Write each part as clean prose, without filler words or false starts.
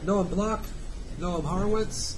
Noam Block, Noam Horowitz,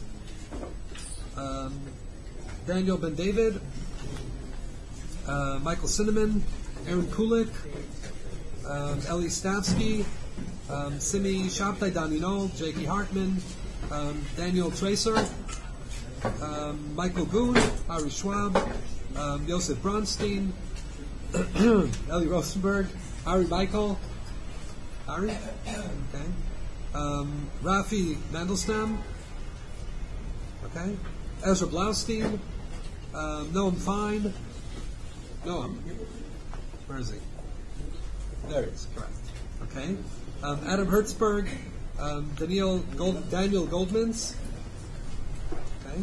Daniel Ben David, Michael Cinnamon, Aaron Kulik, Eli Stavsky, Simi Shabtai, Danny Knoll, Jakey Hartman, Daniel Tracer, Michael Goon, Ari Schwab, Yosef Bronstein, Eli Rosenberg, Ari Michael, Ari, okay, Rafi Mandelstam, okay, Ezra Blaustein, Noam Fine, Noam, where is he? There he is, correct. Okay, Adam Hertzberg, Daniel Goldmans, okay,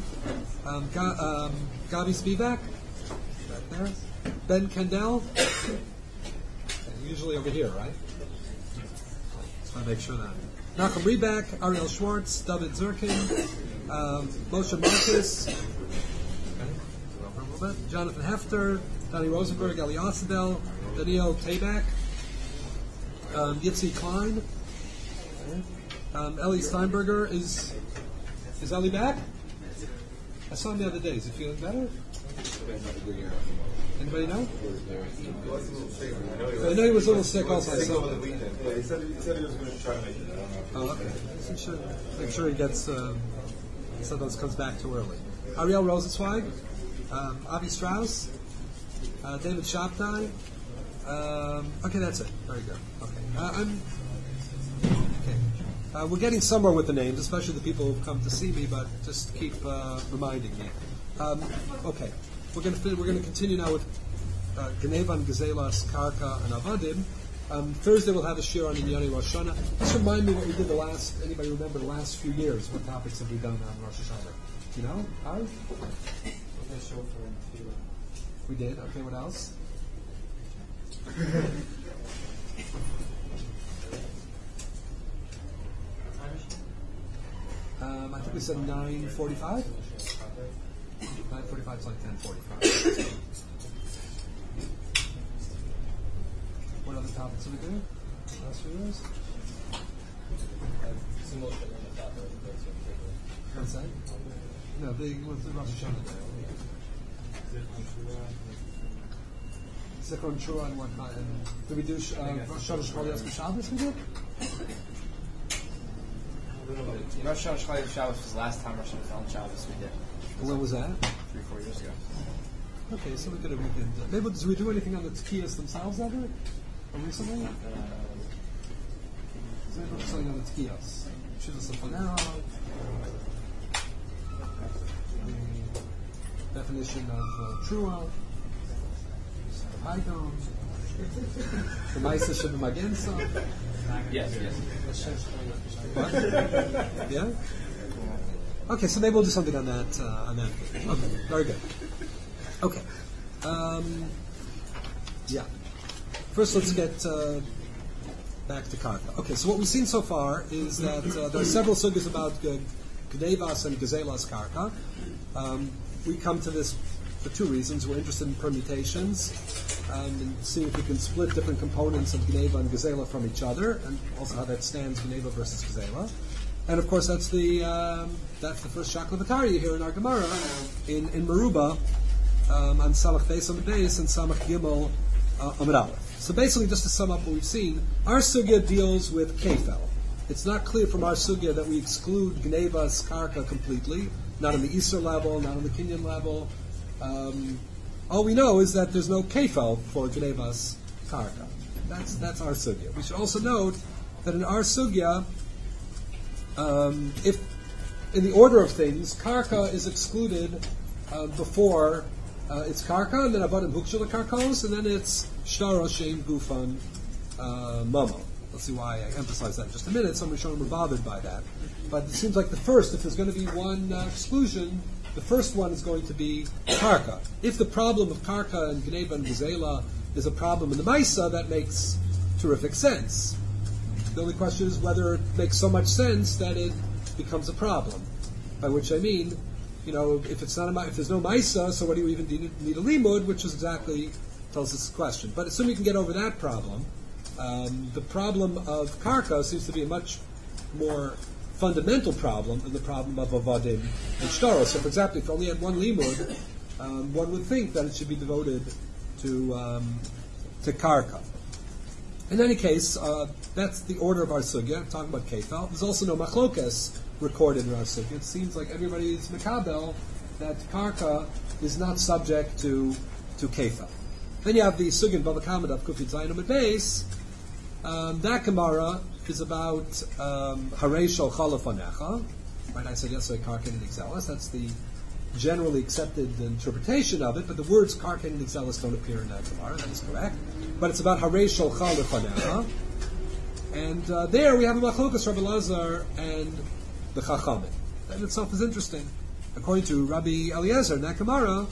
Gabi Spivak, right there, Ben Kendall, okay, usually over here, right? Just want to make sure that. Nachum Reback, Ariel Schwartz, David Zirkin, Moshe Marcus, okay, Jonathan Hefter, Danny Rosenberg, Eli Ossadel, Daniel Tabak, Yitzi Klein, okay. Eli Steinberger, is Eli back? I saw him the other day. Is he feeling better? Anybody know? I know he was a little sick also. I saw him. He said he was going to try to make it. Oh, okay. Make sure he gets. Sometimes comes back too early. Ariel Rosenzweig, Avi Strauss, David Shabtai. Okay, that's it. Very good. Okay, we're getting somewhere with the names, especially the people who've come to see me. But just keep reminding me. Okay, we're going to continue now with Geneva and Gezelas, Karka, and Avadim. Thursday we'll have a shir on Inyani Rosh Hashanah. Just remind me what we did anybody remember the last few years? What topics have we done on Rosh Hashanah? You know? Harry? We did. Okay, what else? I think we said 9:45. 9:45 is like 10:45. What other topics have we done? Last few years? What's that? No, the Rosh Hashanah day. Zichron Shura and what time? Did we do Rosh Hashanah Shchol Yom Shabbos? We did? Rosh Hashanah Shchol Shabbos was the last time Rosh Hashanah on Shabbos we did. When was that? 3-4 years ago. Okay, so we did a weekend. Maybe did we do anything on the Tkiyas themselves ever? Or recently? So maybe we're something on the Tkiyas. Shiva Safanero. Definition of Trua. Haidon. The Maisa Shiva Magensa. Yes. What? Yeah? Okay, so maybe we'll do something on that. Okay, very good. Okay. Yeah. First, let's get back to Karka. Okay, so what we've seen so far is that there are several sugyas about Gnevas and Gezelas Karka. We come to this for two reasons. We're interested in permutations and seeing if we can split different components of Gneva and Gezela from each other, and also how that stands Gneva versus Gezela. And of course, that's the first Shakla V'Tarya here in our Gemara in Meruba on Samach Beis Amud Beis and Samach Gimel Amud Aleph. So basically, just to sum up what we've seen, our sugya deals with Kefel. It's not clear from our sugya that we exclude Gnevas Karka completely, not on the Isser level, not on the Kinyan level. All we know is that there's no Kefel for Gnevas Karka. That's our sugya. We should also note that in our sugya, if in the order of things, Karka is excluded before it's Karka, and then Avadim Hukshel Karkos, and then it's Shtar Shem Gufan Mamo. Let's see why I emphasize that in just a minute. Some Rishonim were bothered by that. But it seems like the first, if there's going to be one exclusion, the first one is going to be Karka. If the problem of Karka and Gneva and Gezela is a problem in the Maisa, that makes terrific sense. The only question is whether it makes so much sense that it becomes a problem. By which I mean, if it's not if there's no Maisa, so what do you even need a limud? Which is exactly tells us the question. But assuming you can get over that problem, the problem of Karka seems to be a much more fundamental problem in the problem of avodim and shtaros. So, for example, if you only had one limud, one would think that it should be devoted to karka. In any case, that's the order of our sugya. I'm talking about kefal. There's also no machlokas recorded in our sugya. It seems like everybody's makabel that karka is not subject to kefal. Then you have the sugya in Bava Kama of Kufit Zayin Amud Beis. That Gemara is about Harei Shel Chalaf Anecha. Right? I said yesterday karka and exelis. That's the generally accepted interpretation of it, but the words karka and exelis don't appear in that Gemara. That is correct. But it's about Harei Shel Chalaf Anecha. And there we have a machlokas Rabbi Elazar and the Chachamim. That in itself is interesting. According to Rabbi Eliezer in that Gemara,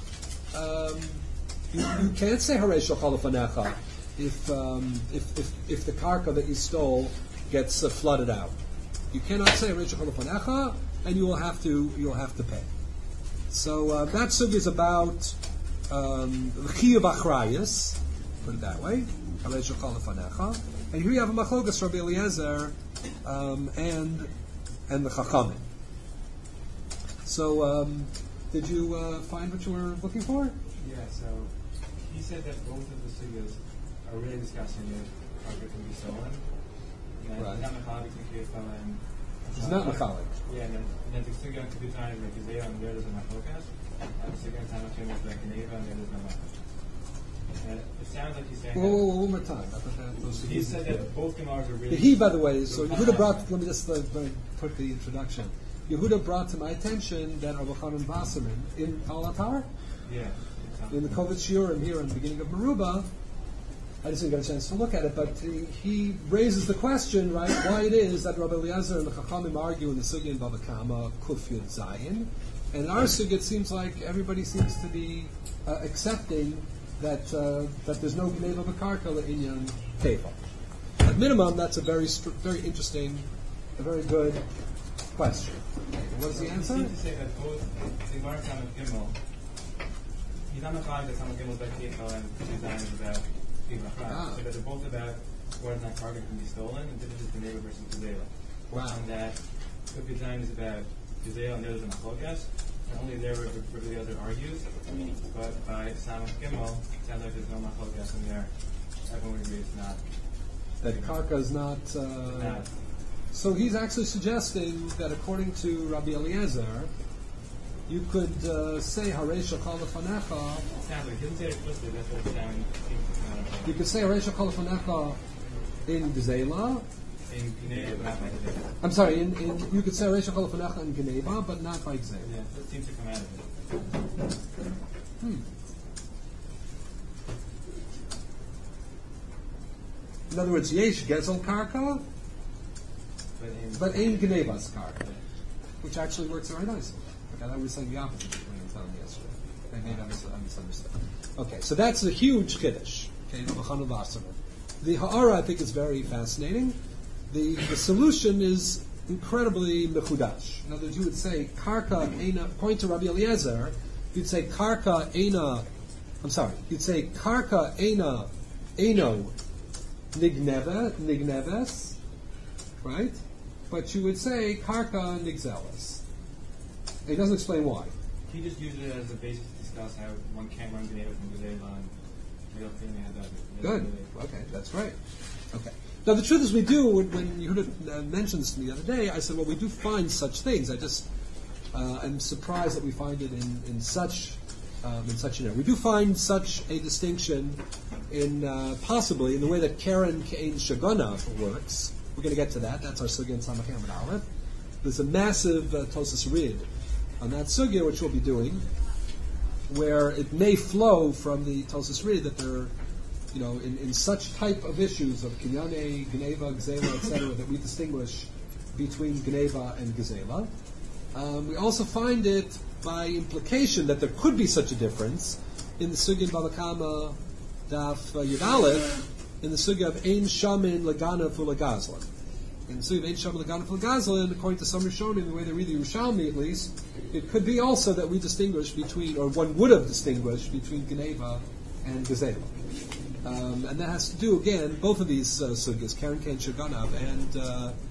you can't say Harei Shel Chalaf Anecha if the karka that you stole gets flooded out. You cannot say Harei Shel Chalaf Anecha, and you will have to pay. So that sugya is about chiyuv achrayus, put it that way, Harei Shel Chalaf Anecha. And here you have a machlokas Rabbi Eliezer and the Chachamim. So did you find what you were looking for? Yeah, so he said that both of the sugyas are really discussing if karka can be stolen. And Right. He's not mechalik between kefal and... It's not machalik. Yeah, and then the sugya could be trying to make Gezeiah, and there there's a machlokas. And the sugya in Tanakh is like Geneva, and there there's no machlokas. And it sounds like he's saying Whoa, one more time. I thought that those he said that both Gemaras are really... The he, by the way, so Yehuda brought, let me just put the introduction. Yehuda brought to my attention that Rabbi Chanan Wasserman in Al Atar, Yeah. in the Kovetz Shiurim here in the beginning of Meruba, I just didn't get a chance to look at it, but he raises the question, right, why it is that Rabbi Eliezer and the Chachamim argue in the Sugya in Bava Kama, Kuf Yud Zayin, and in our Sugya it seems like everybody seems to be accepting that there's no Gneva B'Karka Le'inyan Kefal. At minimum, that's a very interesting, a very good question. What is the answer? He seems to say that both the Gemara in Tanakh Gimel, he's not mechalik that Tanakh Gimel is about kefal and Zion is about kefal. So that they're both about whether or not karka can be stolen, and this is the neighbor versus Gezeiah. Wow. And that Kufit Zayin is about Gezeiah and the other is a machlokas. And only there where the other argues. But by Samach Gimel, it sounds like there's no machlokas in there. Everyone would agree it's not. That Karka is not... Not. So he's actually suggesting that according to Rabbi Eliezer, you could say Harei Shel Chalaf Anecha. It sounds like he doesn't say it explicitly, that's what it sounds. You could say Harei Shel Chalaf Anecha in Gezeilah. In Geneva, but not by Gezeiah. I'm sorry, you could say Harei Shel Chalaf Anecha in Geneva, but not by Gezeilah. Yeah, that seems to come out of it. In other words, Yesh Gezel Karka, but Ein Genevas Karka, which actually works very nicely. Okay, I was saying the opposite when I was telling you yesterday. Maybe I misunderstood. Okay, so that's a huge kiddush. Okay, the Ha'ara I think is very fascinating. The solution is incredibly mechudash. In other words, you would say Karka Eina, point to Rabbi Eliezer, you'd say Karka Eina, you'd say Karka Eina Eino Nigneves, right? But you would say Karka Nigzelis. It doesn't explain why. He just used it as a basis to discuss how one can't run Geneva from Gezeilah and the other thing had that. Good. Okay, that's great. Okay. Now the truth is, we do. When Yehuda mentioned this to me the other day, I said, "Well, we do find such things." I just am surprised that we find it in such an area. We do find such a distinction in possibly in the way that Karen Kein Shagana works. We're going to get to that. That's our sugya in Samach Hamad Aleph. There's a massive Tosas Rid on that sugya, which we'll be doing, where it may flow from the Tosas Rid that there, in such type of issues of Kinyane, Geneva, Gezeilah, etc., that we distinguish between Geneva and Gezeilah. We also find it by implication that there could be such a difference in the sugya in Bava Kama Daf Yud Aleph, in the sugya of Ein Shamin Laganav Ulagazlan. In the sugya of Ein Shamin Laganav Ulagazlan, according to some Rishonim, the way they read the Yerushalmi at least, it could be also that we distinguish between, or one would have distinguished between Geneva and Gezeilah. And that has to do, again, both of these sugyas, Karen Ken Shaganav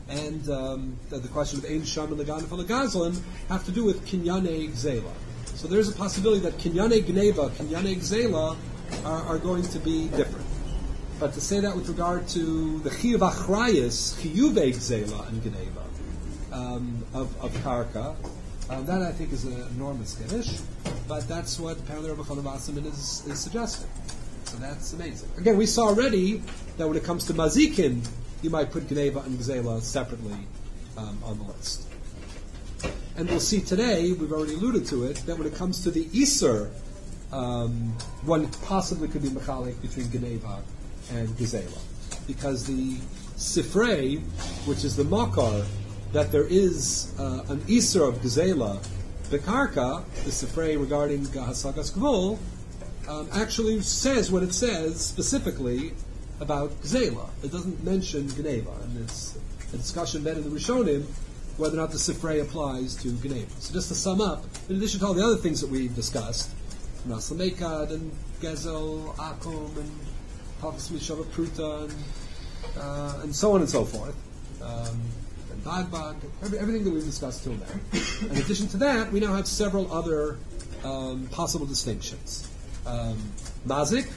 and the question of Ein Sham and Lagan for Lagazlan have to do with Kinyane Gzela. So there's a possibility that Kinyane Gneva, Kinyane Gzela are going to be different. But to say that with regard to the Chiyuv Achrayis, Chiyuve Gzela and Gneva of Karka, that I think is an enormous Kiddush, but that's what apparently Rabbi Chanan Wasserman is suggesting. So that's amazing. Again, we saw already that when it comes to Mazikin, you might put Gneva and Gzela separately on the list. And we'll see today, we've already alluded to it, that when it comes to the Iser, one possibly could be Mechalik between Gneva and Gzela. Because the Sifrei, which is the Makar, that there is an Iser of Gzela, Bekarka, the Sifrei regarding Hasagas Gvul, actually says what it says specifically about Gzela. It doesn't mention Gneva, and it's a discussion then in the Rishonim whether or not the Sifrei applies to Gneva. So just to sum up, in addition to all the other things that we've discussed, Naslamekad and Gezel, Akum, and Halkas Mishava Pruta, and so on and so forth, and Dagbag, everything that we've discussed till now. In addition to that, we now have several other possible distinctions. Mazik,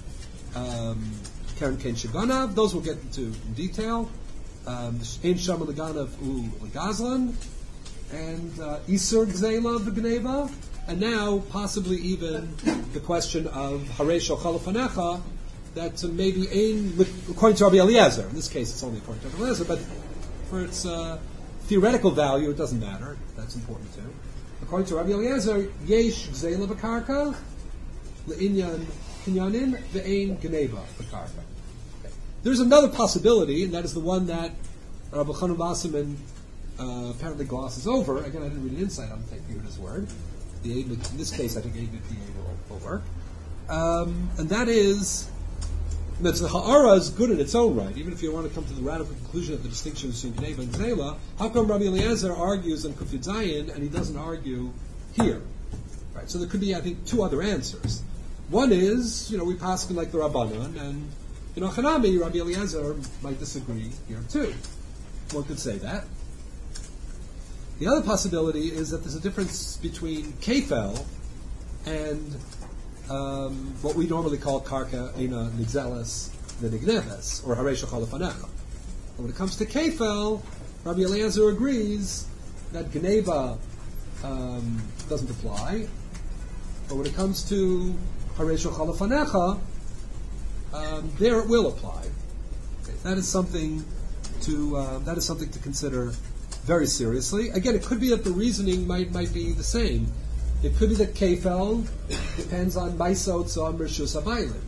Karen Ken Shaganav, those we'll get into in detail. Ein Sham Laganav U Lagazlan, and Isur Gzela B'Gneva, and now possibly even the question of Haresh Ochalafanecha, that maybe Ein, according to Rabbi Eliezer, in this case it's only according to Rabbi Eliezer, but for its theoretical value it doesn't matter, that's important too. According to Rabbi Eliezer, Yesh Gzela B'Karka, Le'inyan Kinyanin, Ve'ein Gneva B'Karka. There's another possibility, and that is the one that Rabbi Chanan Wasserman apparently glosses over. Again, I didn't read an insight, I'm taking it as word. In this case, I think ABPA will work. And that is that the Ha'ara is good in its own right, even if you want to come to the radical conclusion of the distinction between Gneva and Gzela. How come Rabbi Eliezer argues on Kuf Yud Zayin and he doesn't argue here? Right. So there could be, I think, two other answers. One is, we pass like the Rabbanon, and Hanami, Rabbi Eliezer might disagree here too. One could say that. The other possibility is that there's a difference between Kefel and what we normally call Karka Eina Nigzeles V'Nigneves, or Haresh Ochalafanecha. When it comes to Kefel, Rabbi Eliezer agrees that Gneva doesn't apply, but when it comes to Haresh Ochalafanecha, there it will apply. Okay, that is something to consider very seriously. Again, it could be that the reasoning might be the same. It could be that Kefel depends on Maisot on Rishus Habaylim.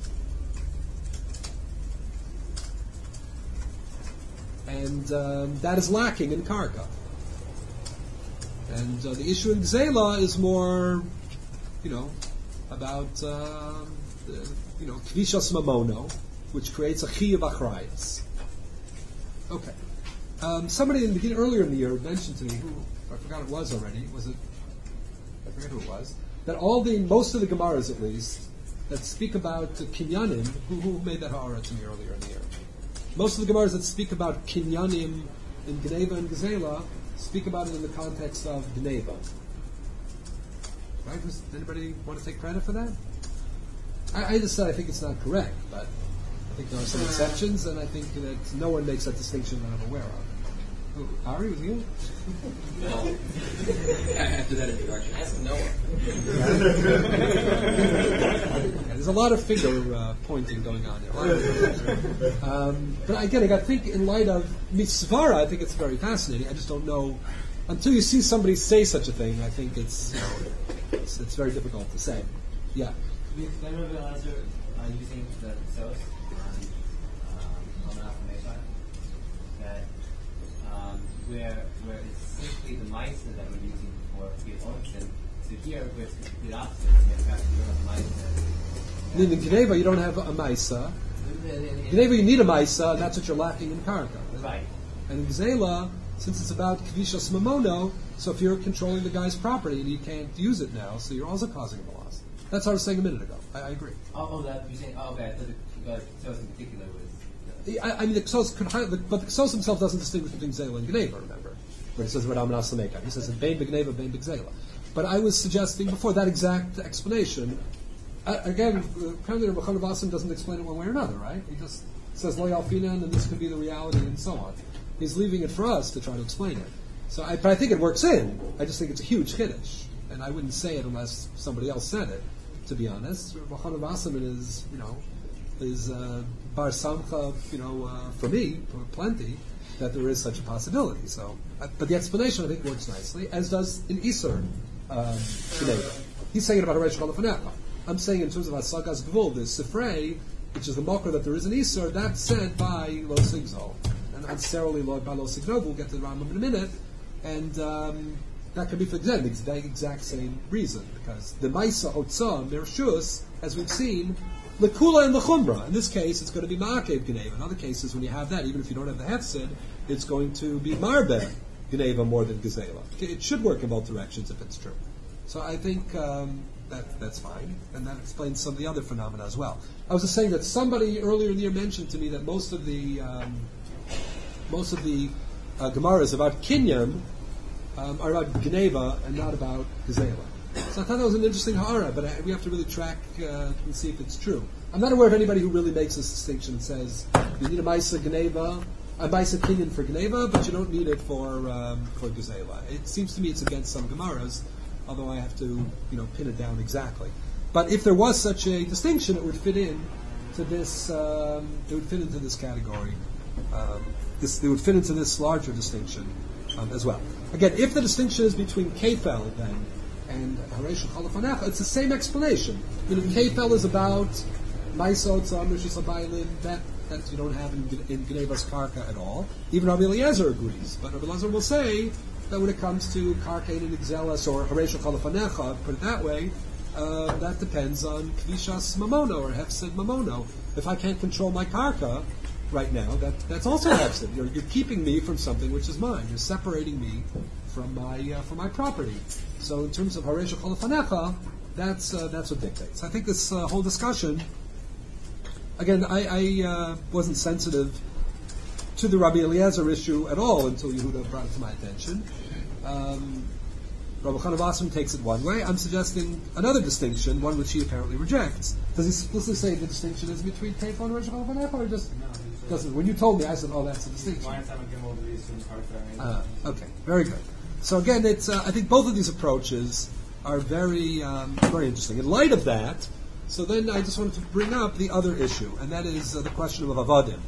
And that is lacking in Karka. And the issue in Gzela is more, about Kvishas Mamono, which creates a Chiyuv Achrayis. Okay. Somebody in the beginning, earlier in the year mentioned to me, who I forgot it was already, I forget who it was, that most of the Gemaras at least, that speak about Kinyanim, who made that ha'ara to me earlier in the year. Most of the Gemaras that speak about Kinyanim in Gneva and Gzela speak about it in the context of Gneva. Right? Does anybody want to take credit for that? I just said I think it's not correct, but I think there are some exceptions, and I think that no one makes that distinction that I'm aware of. Who, Ari, was you? No. After that introduction, ask Noah. There's a lot of finger pointing going on here. But again, I think in light of Mitzvara, I think it's very fascinating. I just don't know until you see somebody say such a thing. I think it's very difficult to say. Yeah. With Rabbi Eliezer using the Sos on affirmation, that where it's simply the Meister that we're using for Gilonson, so here where it's the opposite, in fact, you don't have Meister. In Gneva, you don't have a Maisa. In Gneva, you need a Maisa, and that's what you're lacking in Karka. Right. And in Gzela, since it's about Kvishas Mamono, so if you're controlling the guy's property and you can't use it now, so you're also causing him a loss. That's what I was saying a minute ago. I agree. That you're saying? Okay, I thought because Sos in particular was. I mean, the Ksos could, but the Ksos himself doesn't distinguish between Gzela and Gneva, remember? When he says about Amanas Lameka. He says, Bein B'Gneva, Bein B'Gzela. But I was suggesting before that exact explanation, again, apparently Rabbi Chana Bassim doesn't explain it one way or another, right? He just says, Lo Yalfinan, and this could be the reality, and so on. He's leaving it for us to try to explain it. But I think it works in. I just think it's a huge Kiddush. And I wouldn't say it unless somebody else said it, to be honest. Rabbi Chana Bassim is, Bar Samcha, for me, for plenty, that there is such a possibility. So, but the explanation I think works nicely, as does in Isur. He's saying it about Horesh Chalafanecha. I'm saying in terms of Asagas Gvul, the Sifrei, which is the mocker that there is an Isur, that's said by Lo Sigzol. And not necessarily by Lo Sigzol, we'll get to the Rambam in a minute. And that could be for the exact same reason, because the Maisa Hotzah, Mershus, as we've seen, Lekula and the Chumra. In this case, it's going to be Ma'akev Gneva. In other cases, when you have that, even if you don't have the Hefsid, it's going to be Marbeh Gneva more than Gezela. It should work in both directions if it's true. So I think that's fine, and that explains some of the other phenomena as well. I was just saying that somebody earlier in the year mentioned to me that most of the Gemaras about Kinyan are about Gneva and not about Gezela. So I thought that was an interesting ha'ara, but we have to really track and see if it's true. I'm not aware of anybody who really makes this distinction and says you need a Maisa Gneva, a Maisa Kinyan for Gneva, but you don't need it for Gezela. It seems to me it's against some Gemaras, although I have to pin it down exactly. But if there was such a distinction, it would fit in to this. It would fit into this category. It would fit into this larger distinction as well. Again, if the distinction is between Kefel then and Horesh Chalafanecha, it's the same explanation. Kefel is about Maisot Rishis Abaylim that you don't have in Gnevas Karka at all. Even Rabbi Eliezer agrees, but Rabbi Eliezer will say that when it comes to Karka and Gzelas or Horesh Chalafanecha, put it that way, that depends on Kvishas Mamono or Hefsid Mamono. If I can't control my Karka right now, that's also Hefsid. You're keeping me from something which is mine. You're separating me from my property. So in terms of Horesh Chalafanecha, that's what dictates. I think this whole discussion, again, I wasn't sensitive to the Rabbi Eliezer issue at all until Yehuda brought it to my attention. Rabbi Chana Bassim takes it one way. I'm suggesting another distinction, one which he apparently rejects. Does he explicitly say the distinction is between Kefel and Horesh Chalafanecha, or just doesn't? When you told me, I said, "Oh, that's a distinction." Okay, very good. So again, it's I think both of these approaches are very very interesting. In light of that, so then I just wanted to bring up the other issue, and that is the question of Avadim.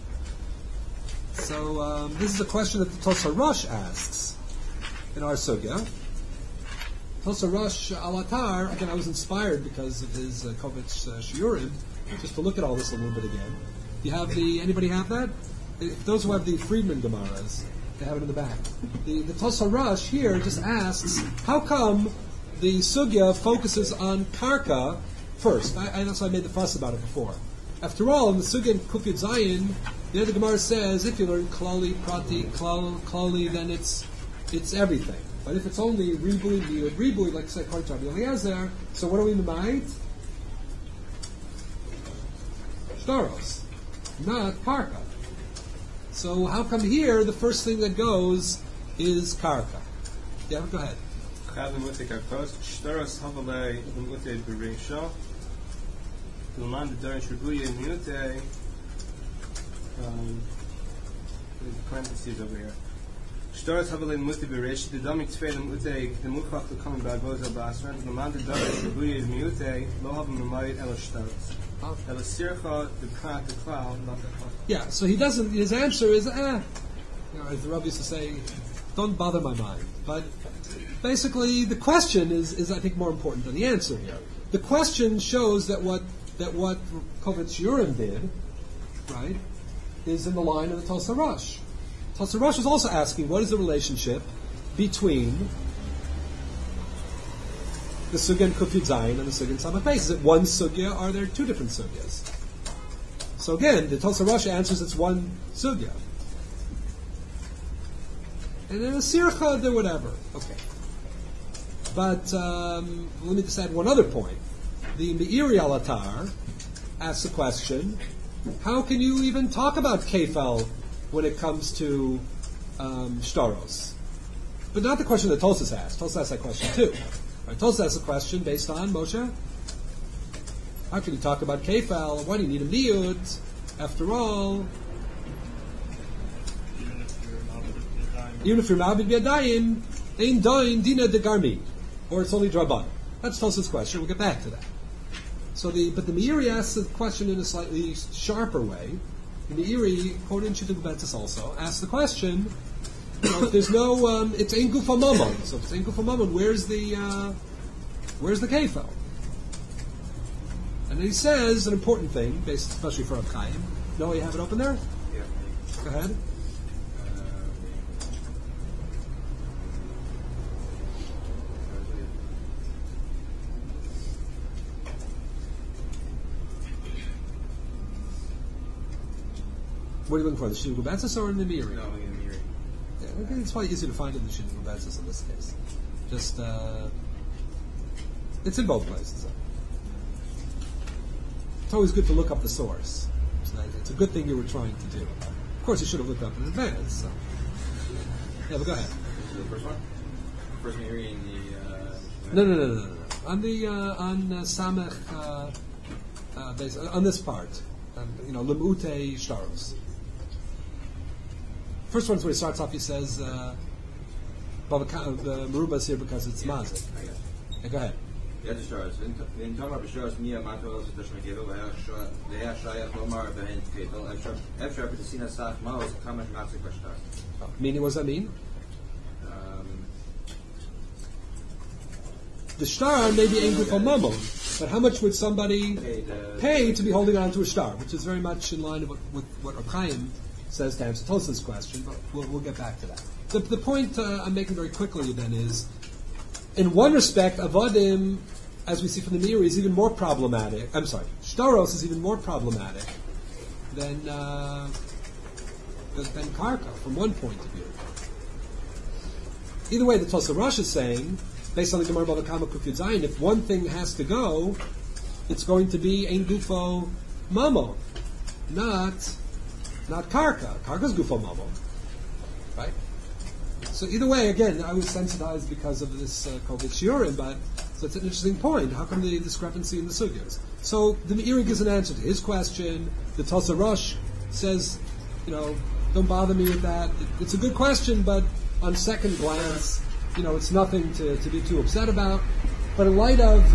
So this is a question that the Tosar Rosh asks in our sugya. Tosar Rosh Alatar, again, I was inspired because of his Kovitz Shiurim, just to look at all this a little bit again. You have anybody have that? Those who have the Friedman Gemaras, they have it in the back. The Tosar Rosh here just asks, how come the sugya focuses on Karka first? That's why I made the fuss about it before. After all, in the sugya in Kuf Yud Zayin, the Gemara says if you learn Klali, Prati, Klali, then it's everything. But if it's only Ribui, Miyud, Ribui, like say Karta Eliezer, so what do we mind? Shtaros, not Karka. So how come here the first thing that goes is Karka? Yeah, go ahead. Parentheses over here. Shtaros Havalein Muti Beresh, the Domik Tfedim Ute, the Mukach to come by Goza Basran, the Manda Darish, the Buya Miute, Lohab Mamayit El Shtaros. El Sircha, the Krat, the Cloud, not the Krat. Yeah, so he doesn't, his answer is, as the Rabbi used to say, don't bother my mind. But basically, the question is I think, more important than the answer here. The question shows that what Kovitz Shiurim did, right, is in the line of the Tosar Rosh. Tosar Rosh is also asking, what is the relationship between the sugya in Kuf Yud Zayin and the sugya in Samach Beis? Is it one sugya, or are there two different sugyas? So again, the Tosar Rosh answers it's one sugya. And in a sircha, they're whatever. Okay. But let me just add one other point. The Meiri Alatar asks the question, how can you even talk about kefel when it comes to shtaros? But not the question that Tosas asked. Tosas asked that question too. Right, Tosas asked a question based on Moshe. How can you talk about kefel? Why do you need a niyud? After all, even if you're ma'abed b'yadayim, ein doin dina de garmi, or it's only draban. That's Tosas' question. We'll get back to that. But the Meiri asks the question in a slightly sharper way. The Meiri, quoting Shittuk Betzis also, asks the question: if there's no, it's ein gufa mamon. So if it's ein gufa mamon, where's the kefel? And then he says an important thing, based especially for Rav Chaim. Noah, you have it open there? Yeah. Go ahead. What are you looking for? The Shittuk Betzis or in the Meiri? No, in the Meiri. Yeah, okay, it's probably easy to find in the Shittuk Betzis in this case. Just, it's in both places. It's always good to look up the source. It's a good thing you were trying to do. Of course, you should have looked up in advance. So. Yeah, but go ahead. The first one? First Meiri in the... No. On the Samech, on this part, Lemute Shtaros. First one's where he starts off. He says, "The Meruba is here because it's mazik." I guess. Yeah, go ahead. Yeah, the stars. In Tamar B'Shtaros, Nia Mato Elzit Tashmekevel, Leha Shayach Lomar Behin Ketel, Efshar B'Tesina Sach Maos, Kamash Matzik B'Shtar. Meaning, what does that mean? The shtar may be angry for mammon, but how much would somebody pay to be holding on to a shtar? Which is very much in line with what Rav Chaim says to answer Tosafos' question, but we'll get back to that. The point I'm making very quickly then is, in one respect, avodim, as we see from the Meiri, is even more problematic. I'm sorry, shtaros is even more problematic than karka from one point of view. Either way, the Tosafos Rosh is saying, based on the Gemara Bava Kama Kuf Yud Zayin, if one thing has to go, it's going to be ein gufo mamon, not karka. Karka's gufo mamon, right? So either way, again, I was sensitized because of this COVID shiurim, but so it's an interesting point. How come the discrepancy in the sugyas? So the Meiri gives an answer to his question. The Tosafos Rosh says, don't bother me with that. It's a good question, but on second glance, it's nothing to be too upset about. But in light of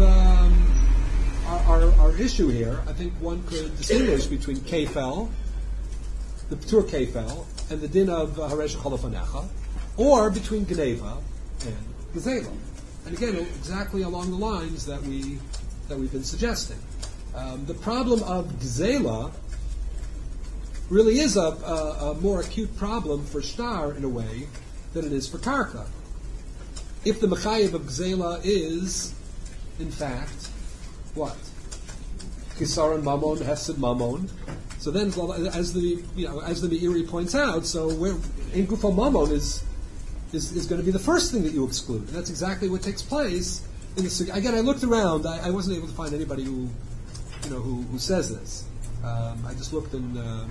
our issue here, I think one could distinguish between kefel, the ptur kefel, and the din of haresh cholofanecha, or between geneva and gezela. And again, exactly along the lines that we've been suggesting. The problem of gezela really is a more acute problem for shtar in a way than it is for karka. If the mechayev of gezela is, in fact, what? Kisaron mamon, hefsid mamon. So then, as the Meiri points out, so where in gufo mamon is going to be the first thing that you exclude, and that's exactly what takes place in the. Again, I looked around. I wasn't able to find anybody who says this. I just looked in, the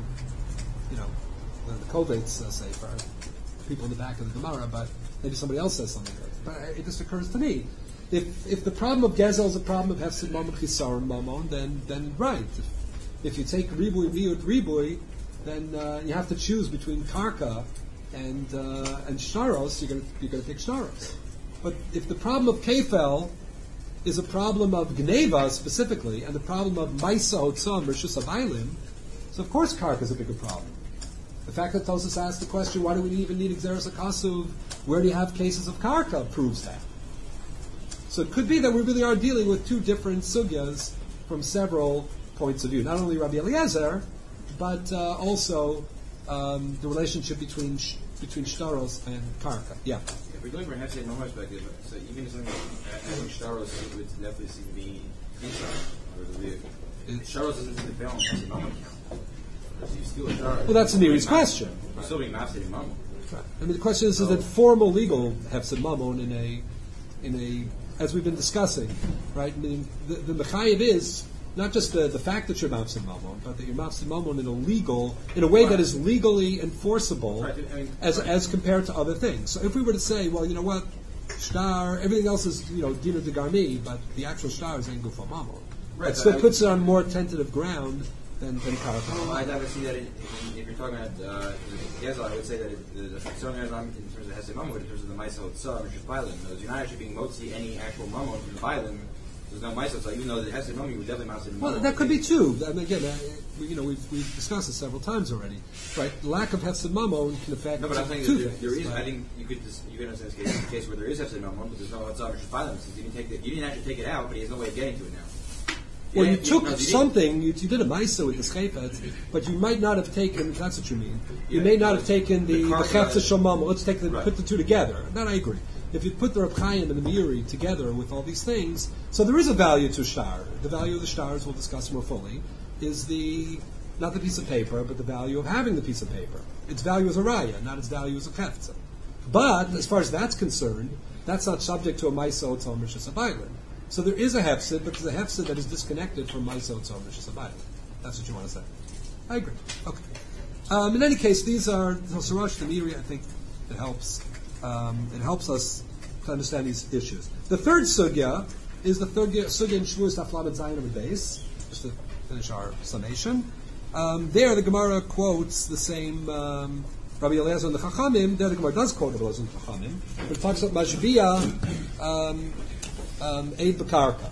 Kovetz Sefer, people in the back of the Gemara, but maybe somebody else says something. But it just occurs to me, if the problem of Gezel is a problem of Hefsid Mamon Chisaron Mamon, then right. If you take Ribui Miut Ribui, then you have to choose between Karka and Shtaros. You're going to pick Shtaros. But if the problem of Kefel is a problem of Gneva specifically, and the problem of Maisa Hotzam Rishus Availim, so of course Karka is a bigger problem. The fact that Tosafos asked the question, why do we even need Xeris Akasuv? Where do you have cases of Karka? Proves that. So it could be that we really are dealing with two different sugyas from several points of view. Not only Rabbi Eliezer, but also the relationship between Shtaros and Karka. Yeah. If we're going from Hefsid Mamon perspective, so even if something having Shtaros, it would definitely seem to be inside. Shtaros isn't the balance Hefsid Mamon count. Well, that's the Meiri's question. You're still being mafsid mamon. Right. I mean, the question is that formal legal hefsid mamon in a as we've been discussing, right? I mean, the mechayev is not just the fact that you're mafsid mamon, but that you're mafsid mamon in a way that is legally enforceable Right, I mean, as compared to other things. So if we were to say, well, you know what, shtar, everything else is, dina de garmi, but the actual shtar is ain't gufa mamon. Right, It still but puts it on more tentative ground than karka. I would see that if you're talking about Gezel, I would say that the Chasson in terms of Hesed Mamon, in terms of the Maisa Hotzah, which is Bailim, you're not actually being motzi any actual Mamon from the Bailim. There's no Maisa Hotzah, even though the Hesed Mamon would definitely Maisa Mamon. Well, that could be too. I mean, again, we've discussed this several times already. Right, lack of Hesed Mamon can affect No, but I'm saying two that things. there is. right? I think you could understand this case where there is Hesed Mamon, but there's no Hotzah, which is Bailim. Since you didn't actually take it out, but he has no way of getting to it now. Well, you took no, something, you did a maisa with the schefet, but you might not have taken, if that's what you mean, you may not have taken the chefza shomam. Let's put the two together. That I agree. If you put the Reb Chaim and the Meiri together with all these things, so there is a value to shtar. The value of the shtar, as we'll discuss more fully, is not the piece of paper, but the value of having the piece of paper. Its value as a raya, not its value as a chefza. But, as far as that's concerned, that's not subject to a maisa otzal mishas abaylim. So there is a hefsid, but there's a hefsid that is disconnected from Maisa Otzah Mishas Abaylim. That's what you want to say. I agree. Okay. In any case, these are Sarash the Meiri. I think it helps. It helps us to understand these issues. The third sugya is the third sugya in Shavuos Aflamet Zayin of the base. Just to finish our summation. There, the Gemara quotes the same Rabbi Eliezer and the Chachamim. There, the Gemara does quote Rabbi Eliezer and the Chachamim, but it talks about Mashbiya. Eid Bakarka.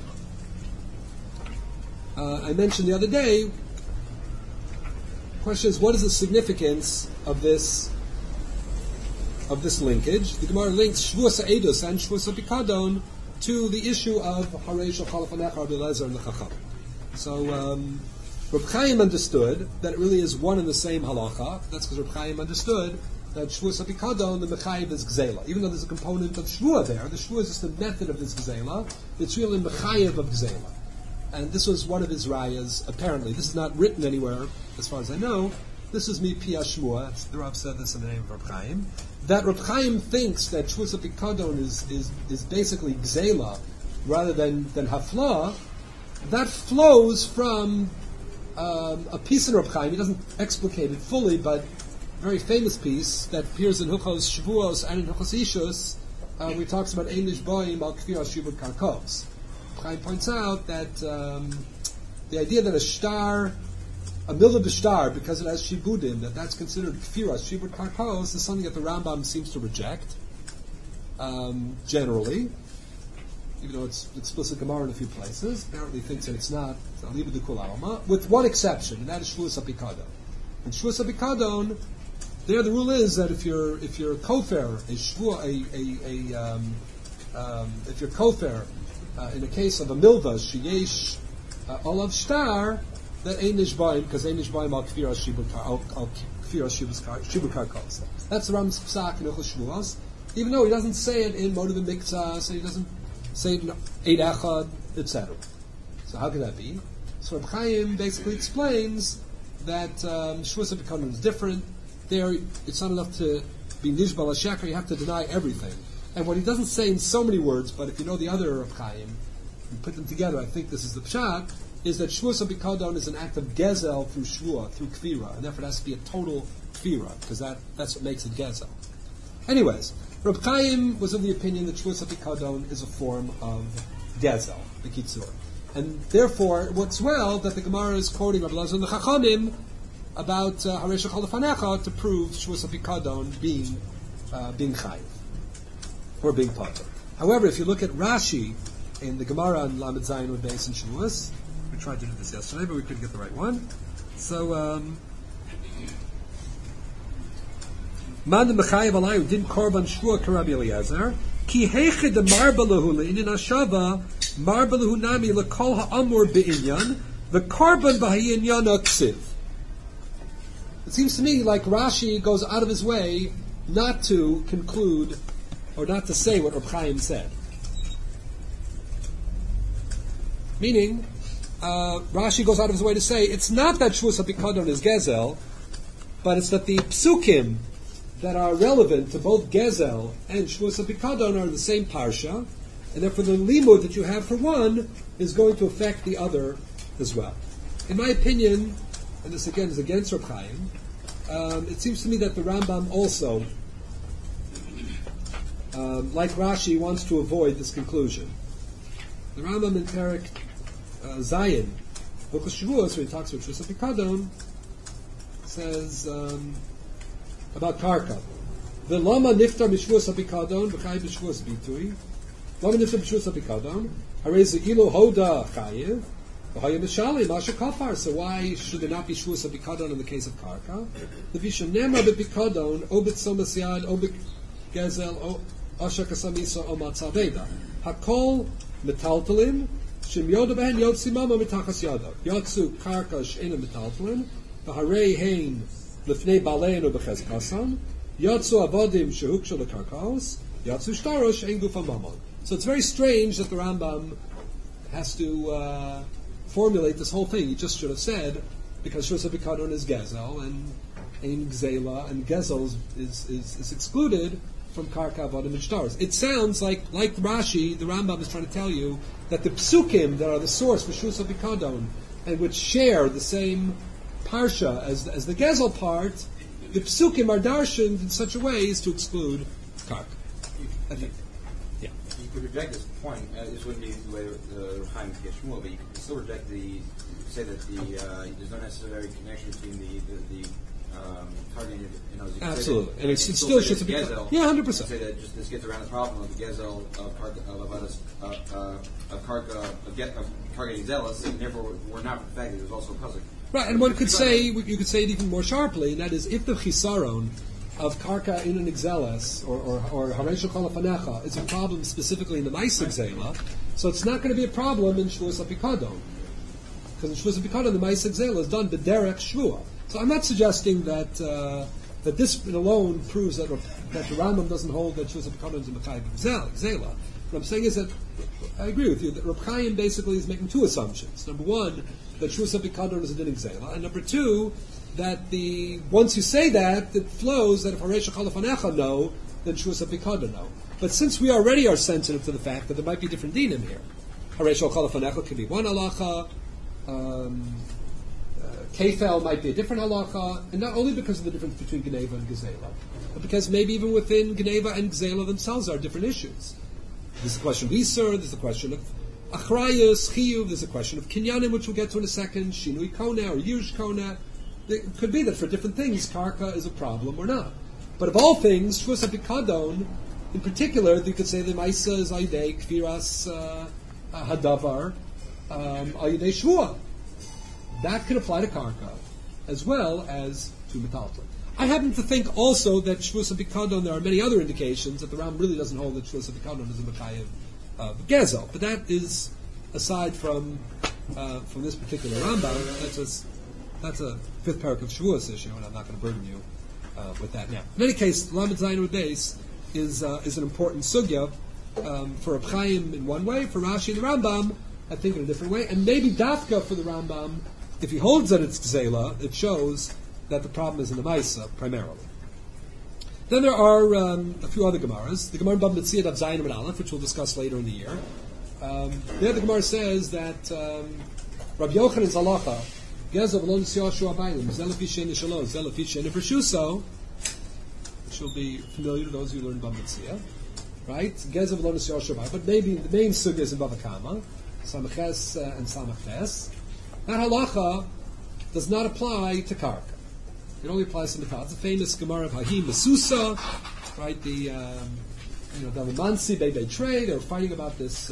I mentioned the other day, the question is, what is the significance of this linkage? The Gemara links Shvuas Eidus and Shvuas Pikadon to the issue of Harei Shel Chalafanecha, Rabbi Eliezer and the Chacham. So Reb Chaim understood that it really is one and the same halacha. That's because Reb Chaim understood that Shavuos HaPikadon, the Mechayiv is Gzela. Even though there's a component of Shavuah there, the Shavuah is just the method of this Gzela. It's really Mechayiv of Gzela. And this was one of his rayas, apparently. This is not written anywhere, as far as I know. This is mi Pia Shmuah. The Rav said this in the name of Reb Chaim. That Reb Chaim thinks that Shavuos HaPikadon is basically Gzela rather than Hafla. That flows from a piece in Reb Chaim. He doesn't explicate it fully, but very famous piece that appears in Hilchos Shavuos and in Hilchos Ishus, where he talks about Ein Nishboim al Kfir Shibud Karkos. Chaim points out that the idea that a milah b'shtar, because it has shibudim, that's considered Kfir Shibud Karkos, is something that the Rambam seems to reject, generally, even though it's explicit Gemara in a few places. Apparently thinks that it's not. I'll leave it to Kul Alma, with one exception, and that is Shavuos HaPikadon. In Shavuos HaPikadon, there the rule is that if you're kofer if you're kofer in the case of a milva sheyesh olav shtar, that ein nishbaim, because ein nishbaim al kfir shibud karkos. That's the Rambam's psak in Hilchos Shavuos, even though he doesn't say it in motiv and mikzah, so he doesn't say it in eid echad, etc. So how could that be? So Reb Chaim basically explains that Shavuos HaPikadon is different. There, it's not enough to be nishbal hashakar, you have to deny everything. And what he doesn't say in so many words, but if you know the other Reb Chaim, and put them together, I think this is the pshat, is that Shavuos HaPikadon is an act of gezel through shvuah, through kfira, and therefore it has to be a total kfira, because that's what makes it gezel. Anyways, Reb Chaim was of the opinion that Shavuos HaPikadon is a form of gezel, the kitzur. And therefore, it works well that the Gemara is quoting Rabbi Eliezer and the Chachamim about Harei Shel Chalafanecha to prove Shavuos HaPikadon being chayiv or being pater. However, if you look at Rashi in the Gemara on Lamed Zayin with Beis and Shavuos, we tried to do this yesterday, but we couldn't get the right one. So, Man the Mechayiv Alayu didn't korban Shvuah K'Rabbi Eliezer ki heichid the marbalahu le'inyan hashava marbalahu nami lekol ha'amur be'inyan the korban b'ha'inyan aksiv. It seems to me like Rashi goes out of his way not to conclude or not to say what Reb Chaim said. Meaning, Rashi goes out of his way to say it's not that Shavuos HaPikadon is Gezel, but it's that the psukim that are relevant to both Gezel and Shavuos HaPikadon are the same parsha, and therefore the limud that you have for one is going to affect the other as well. In my opinion, and this again is against Reb Chaim, it seems to me that the Rambam also, like Rashi, wants to avoid this conclusion. The Rambam in Perek Zayin, Hilchos Shavuos, where he talks about Shus HaPikadon, says about Karka. V'lama niftar b'Shvuos HaPikadon v'chai b'Shvuos Bitui. Lama niftar b'Shvuos HaPikadon. Harei ze'ilu hoda chayiv. V'haya mishalim masha kafar. So why should there not be Shvuos HaPikadon in the case of Karka? The vishanemra b'Pikadon obit somas yad obit gezel asher kasamisa o matzaveda. Hakol metaltalin shem yoda behen yotzi mama mitachas yada. Yotzu Karka she'ena metaltalin. V'harei hein lifnei baleinu b'chezkasan. Yatsu avodim shehuksha lekarkaos, yatsu shtarosh ein gufa mamon. So it's very strange that the Rambam has to formulate this whole thing. He just should have said, because Shus HaPikadon is Gezel, and Ein Gzela, and Gezel is excluded from Karka, Avodim, and Shtaros. It sounds like Rashi, the Rambam is trying to tell you that the psukim that are the source for Shus HaPikadon, and which share the same parsha as the Gezel part, the psukim are darshaned in such a way as to exclude karka. You could reject this point. This wouldn't be the way the Chaim gets Shmuel, but you could still reject say that there's no necessary connection between the targeting. Absolutely, and it still should be. Gezel, 100%. Say that just this gets around the problem of the Gezel of targeting zealous, and therefore we're not the fact that there's also a puzzle. Right, and one could say, you could say it even more sharply, and that is, if the chisaron of karka in an exelis, or haresh kol hafanecha, is a problem specifically in the Maisa Gzela, so it's not going to be a problem in Shvuos HaPikadon. Because in Shvuos HaPikadon, the Maisa Gzela is done b'derech Shvua. So I'm not suggesting that this alone proves that the Rambam doesn't hold that Shvuos HaPikadon is a Mechayv Gzela. What I'm saying is that, I agree with you, that Reb Chaim basically is making two assumptions. Number one, that Shvuos HaPikadon is a din Gzela, and number two, that once you say that, it flows that if Haresh Chal Fanecha no, then Shvuos HaPikadon no. But since we already are sensitive to the fact that there might be different dinim here, Haresh Chal Fanecha could be one halacha, Kefel might be a different halacha, and not only because of the difference between Geneva and Gzela, but because maybe even within Geneva and Gzela themselves are different issues. There's the question of Isur, there's the question of Achrayus, Chiyuv, there's a question of Kinyanim, which we'll get to in a second, Shinui Kona or Yush Kona. It could be that for different things, Karka is a problem or not. But of all things, Shvuos HaPikadon, in particular, you could say the Maisa is Aydei, Kviras Hadavar, Aydei Shvua. That could apply to Karka, as well as to Metalton. I happen to think also that Shvuos HaPikadon, there are many other indications that the Ram really doesn't hold that Shvuos HaPikadon is a Mekayev Gezel, but that is aside from this particular Rambam. That's a fifth parak of Shavuos issue, and I'm not going to burden you with that now. In any case, Lamed Zayin Beis is an important sugya for Reb Chaim in one way, for Rashi and the Rambam, I think in a different way, and maybe Dafka for the Rambam. If he holds that it's Gzela, it shows that the problem is in the Maisa primarily. Then there are a few other Gemaras. The Gemara in Bava Metzia of Zayin and Aleph, which we'll discuss later in the year. There the Gemara says that Rabbi Yochanan's halacha, Gezel v'lo nisiyashu abayim, zelafi shein shalo, zelafi shein b'shuso, which will be familiar to those who learn Bava Metzia, right? Gezel v'lo nisiyashu abayim, but maybe the main sugya is in Bava Kama, Samaches and Samachtes. That halacha does not apply to Karka. It only applies to Metal. It's a famous Gemara of Hahim Mesusa, right? The Mansi Bebe Trey. They were fighting about this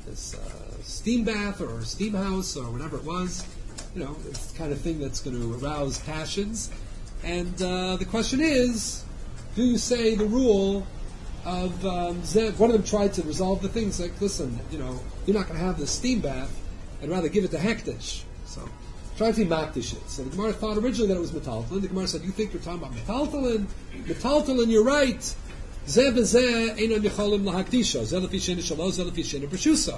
steam bath or steam house or whatever it was. It's the kind of thing that's going to arouse passions. And the question is, do you say the rule of Zev? One of them tried to resolve the things like, listen, you're not going to have this steam bath. I'd rather give it to Hektish. So, try to be makdish it. So the Gemara thought originally that it was metaltalin. The Gemara said, you think you're talking about metaltalin? Metaltalin, you're right. Zeh b'zeh einon yecholim lahakdisha. Zeh lefi shein shalo, zeh lefi shein b'shusa.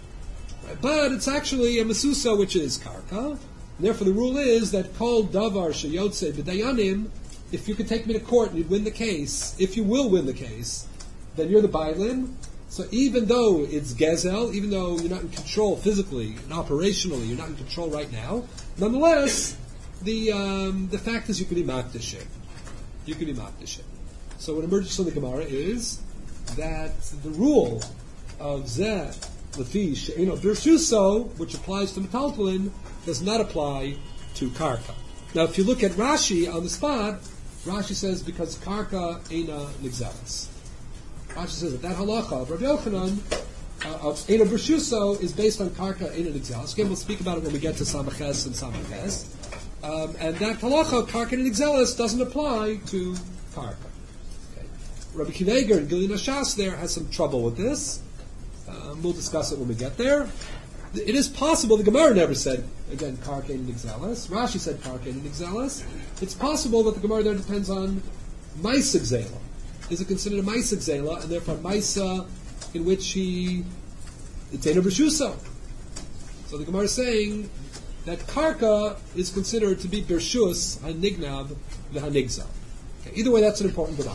But it's actually a mesusa, which is karka. And therefore the rule is that kol davar sheyotze b'dayanim, if you could take me to court and you'd win the case, if you will win the case, then you're the bailin, So even though it's gezel, even though you're not in control physically and operationally, you're not in control right now, nonetheless, the fact is you can be makdish it. You can be makdish it. So what emerges from the Gemara is that the rule of zeh lefi she'eno birshuso, which applies to metaltalin, does not apply to karka. Now, if you look at Rashi on the spot, Rashi says because karka eina nigzalas. Rashi says that halacha of Rabbi Yochanan of eina birshuso is based on karka eina nigzalas. Again, we'll speak about it when we get to samaches and samaches. And that halacha, karka eina nigzalas, doesn't apply to karka. Okay. Rabbi Kiva and Gilin Hashas there has some trouble with this. We'll discuss it when we get there. It is possible, the Gemara never said, again, karka eina nigzalas. Rashi said karka eina nigzalas. It's possible that the Gemara there depends on Maisa Gzela. Is it considered a Maisa Gzela, and therefore Maisa in which it's Eina B'Shuso. So the Gemara is saying that karka is considered to be Bershus, HaNignab, v'HaNigzal. Okay, either way, that's an important Gemara.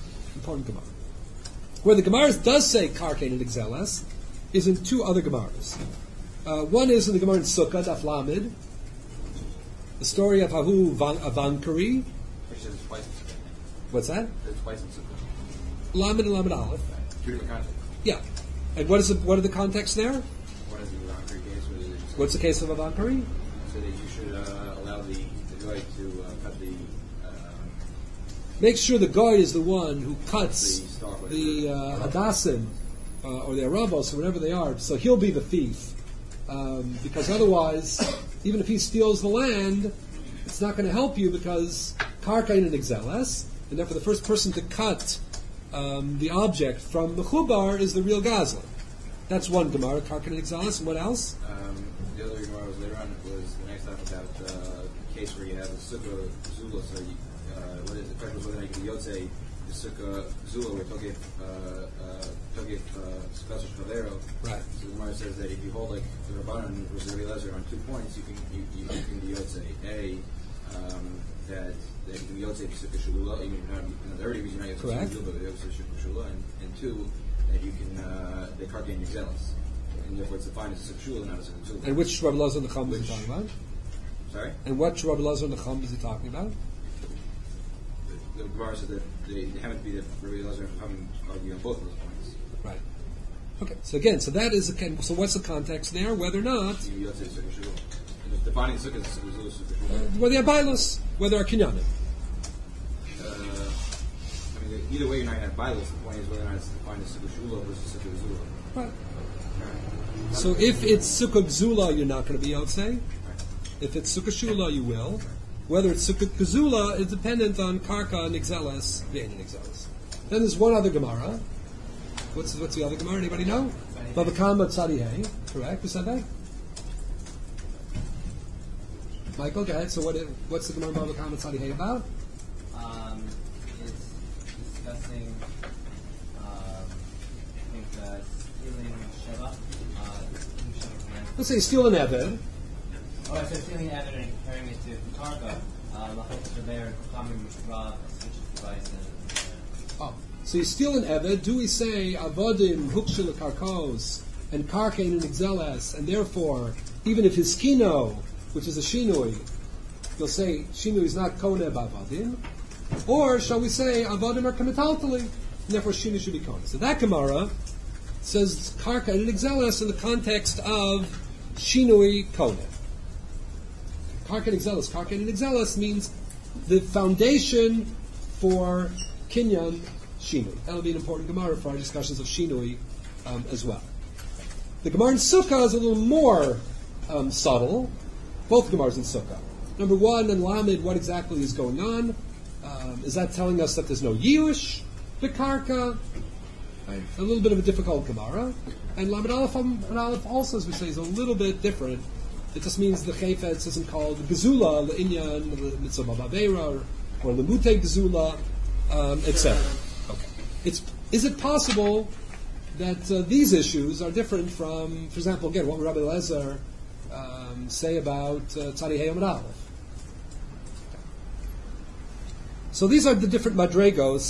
Where the Gemara does say karka eina nigzalas is in two other Gemaras. One is in the Gemara in Sukkah, Daf Lamed, the story of Hahu Avankari. Which is twice in Sukkah. What's that? It's twice in Sukkah. Lamed and Lamed Aleph. Two different contexts. Yeah. And what are the contexts there? One is the Avankari case where they just What's the case of Avankari? so that you should allow the guy to cut the Make sure the guy is the one who cuts the stalk. the Hadassim or the Arabos or whatever they are. So he'll be the thief. Because otherwise, even if he steals the land, it's not going to help you because karka eina nigzalas, and therefore the first person to cut the object from the chubar is the real gazlan. That's one Gemara, karka eina nigzalas. And what else? The other Gemara was later on was the next time about the case where you have a sukkah zula. So what is the question was whether you can yotze the sukkah zula where togif special chavero. Right. So the Gemara says that if you hold like the Rabbanan versus Rabbi Elazar on 2 points, you can be yotze that you can be yotze the sukkah shulula. Even if not, the early reason I yotze Correct. shulula, but yotze sukkah shulula, and two that you can the karka eina nigzalas. And therefore, it's defined as a sukkah shulula, not as a sukkah. And which Rabbi Lazar and the Chum is he talking about? Sorry. And what Rabbi Lazar and the Chum is he talking about? The Gemara says that they haven't be that Rabbi Elazar and Chachamim argue on both of those points. Right. Okay. So again, so that is so what's the context there? Whether or not You yotze the sukkah shulula. And if defining the sukkah as a sukkah shulula. whether they're bailos, whether they're kinyanim. I mean, either way, you're not going to have bilos. The point is whether or not it's defined as sukkah shulula versus sukkah zula. Right. So if it's sukkah gzula, you're not going to be yotze. If it's sukkah shula, you will. Whether it's sukkah gzula is dependent on karka nigzalas, ve'eina nigzalas. Then there's one other Gemara. What's the other Gemara? Anybody know? Bava Kama Tzadihei. Correct? We said that? Michael, go ahead. So what's the Gemara Bava Kama Tzadihei about? It's discussing, I think, stealing Sheva. Let's say steal an Eved. Oh, so stealing Evan and comparing it to Karka. Lachot Shaber, Kamim Rav, switches device, Oh. So you steal an Eved. Do we say Avodim Hukshel Karkos and Karka eina nigzalas, and therefore, even if his kino, which is a shinui, you'll say shinui is not koneh b'avadim, or shall we say avodim are kamitaltali, and therefore shinui should be koneh. So that Gemara says karka eina nigzalas in the context of shinui koneh. Karka eina nigzalas means the foundation for kinyan shinui. That'll be an important Gemara for our discussions of shinui as well. The Gemara in Sukkah is a little more subtle. Both Gemaras in Sukkah. Number one, in Lamed, what exactly is going on? Is that telling us that there's no Yush, Bekarka? Right. A little bit of a difficult Gemara. And Lamed Aleph also, as we say, is a little bit different. It just means the Chayfetz isn't called Gezula, Le'inyan, the Mitzvah Bavera, or Lemute Gezula, etc. Okay. Is it possible that these issues are different from, for example, again, what would Rabbi Elazar say about Tzadihei Amud Aleph? So these are the different madregos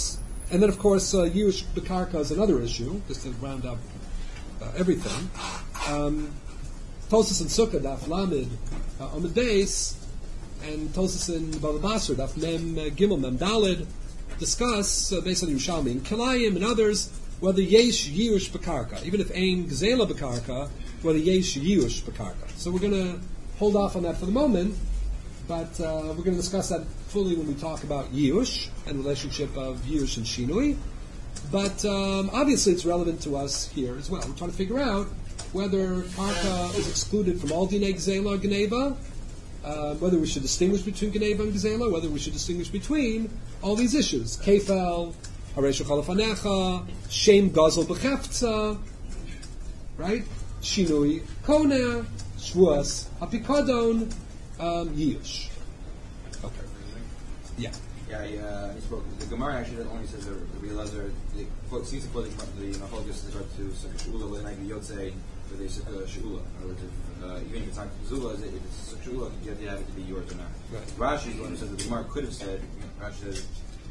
And then, of course, Yirush Bekarka is another issue, just to round up everything. Tosis and Sukkah, Daf Lamed, Amud Beis, and Tosis and Bava Basra, Daf Mem Gimel, Mem Daled, discuss, based on Yerushalmi and Kilayim and others, whether Yesh Yirush Bekarka, even if Ein Gzela Bekarka, whether Yesh Yirush Bekarka. So we're going to hold off on that for the moment, but we're going to discuss that fully when we talk about Yirush and relationship of Yirush and Shinui. But obviously it's relevant to us here as well. We're trying to figure out whether Karka is excluded from all Dinei Gzela or Geneva, whether we should distinguish between Geneva and Gzela, whether we should distinguish between all these issues. Kefel, Haresha Chalafanecha, Shem Gazel Bechefza, right? Shinui Koneh, Shvuas, Apikadon, Yirush. Okay. Yeah. Yeah, he spoke. The Gemara actually only says that the Elazar seems to quote the Machlokes with regard to Sukkah She'ula, but then I Yotzei for the Sukkah She'ula. In other words, even if it's not Zula, if it's Sukkah She'ula, you have to have it to be yours or not. Right. Rashi is the one who says that the Gemara could have said. Rashi says.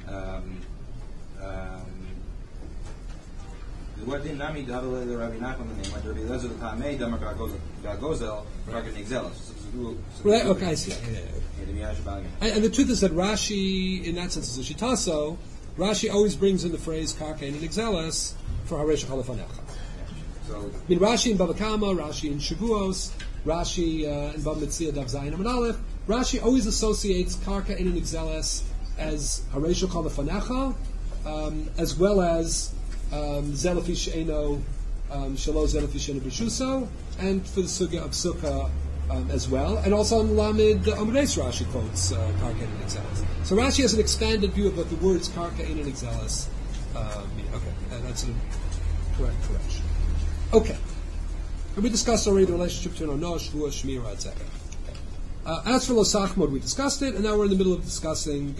What did Nami Davale the Rabbi Nachman the name? Like Rabbi Elazar the Tamei Damar Gagozel Raga Nigzelos. Right, okay, I see. And the truth is that Rashi, in that sense, is a shitaso. Rashi always brings in the phrase Karka and Nigzelos for Haresha Chalafanecha. I mean, Rashi in Bava Kama, Rashi in Shavuos, Rashi in Bava Metzia Dav Zayin Amud Aleph. Rashi always associates Karka and Nigzelos as Haresha Chalafanecha, as well as Zelafi She'eno Shalo Zelafi She'eno B'Shuso, and for the Sugya of Sukkah as well, and also on Lamed Amud Beis Rashi quotes Karka and Nigzelos. So Rashi has an expanded view of what the words Karka and Nigzelos mean. Okay, that's a correct correction. Okay, and we discussed already the relationship between Onosh, Shvuah, Shmira, etc. As for Los Achmod, we discussed it, and now we're in the middle of discussing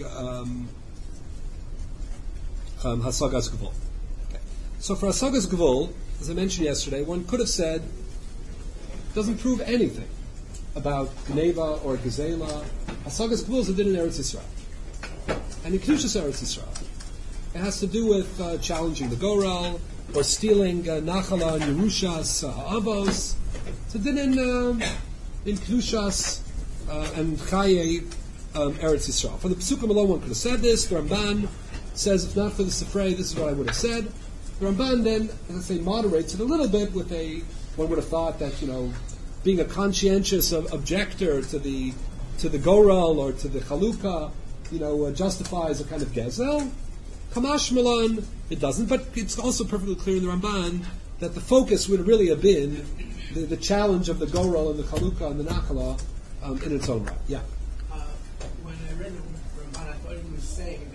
Hasagas Gvul. Okay. So for Hasagas Gvul, as I mentioned yesterday, one could have said it doesn't prove anything about Geneva or Gezela. Hasagas Gvul is a din in Eretz Yisrael, and in Kedushas Eretz Yisrael, it has to do with challenging the Goral or stealing Nachala and Yerushas Avos. It's a din in Kedushas and Chaye Eretz Yisrael. For the Pesukim alone, one could have said this. The Ramban says, if not for the Sifrei, this is what I would have said. The Ramban then, as I say, moderates it a little bit with one would have thought that, being a conscientious objector to the Goral or to the Chalukah, justifies a kind of Gezel. Kamash Milan, it doesn't, but it's also perfectly clear in the Ramban that the focus would really have been the challenge of the Goral and the Chalukah and the Nachala in its own right. Yeah. When I read the Ramban, I thought he was saying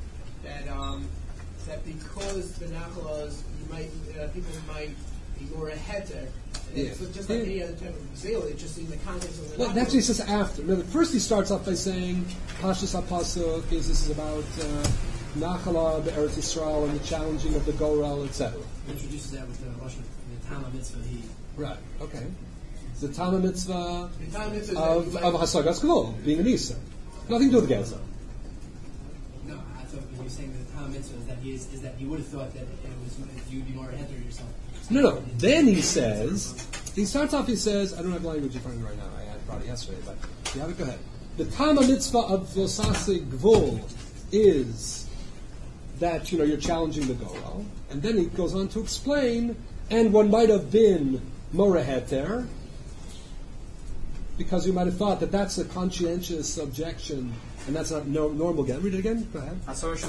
that because the Nachalas people might be more a heter. Yeah. So just like any other type of Gzela, it's just in the context of the Well, that's what he says after. Remember, first he starts off by saying, Pashas HaPasuk, this is about Nachala, the Eretz Yisrael, and the challenging of the Goral, etc. He introduces that with the Tama Mitzvah. Right, okay. The Tama Mitzvah of Hasagas Gvul, being an Isa. Nothing to do with Gezel. No, I thought when you were saying that the Tama Mitzvah is that you would have thought that you'd be more ahead of yourself. No. Then he says, he starts off, he says, I don't have language in front of me right now, I had brought it yesterday, but you have it, go ahead. The Tama Mitzvah of Losase Gvul is that, you're challenging the Goral, and then he goes on to explain, and one might have been Mora Heter, because you might have thought that that's a conscientious objection, and that's not normal again. Read it again, go ahead.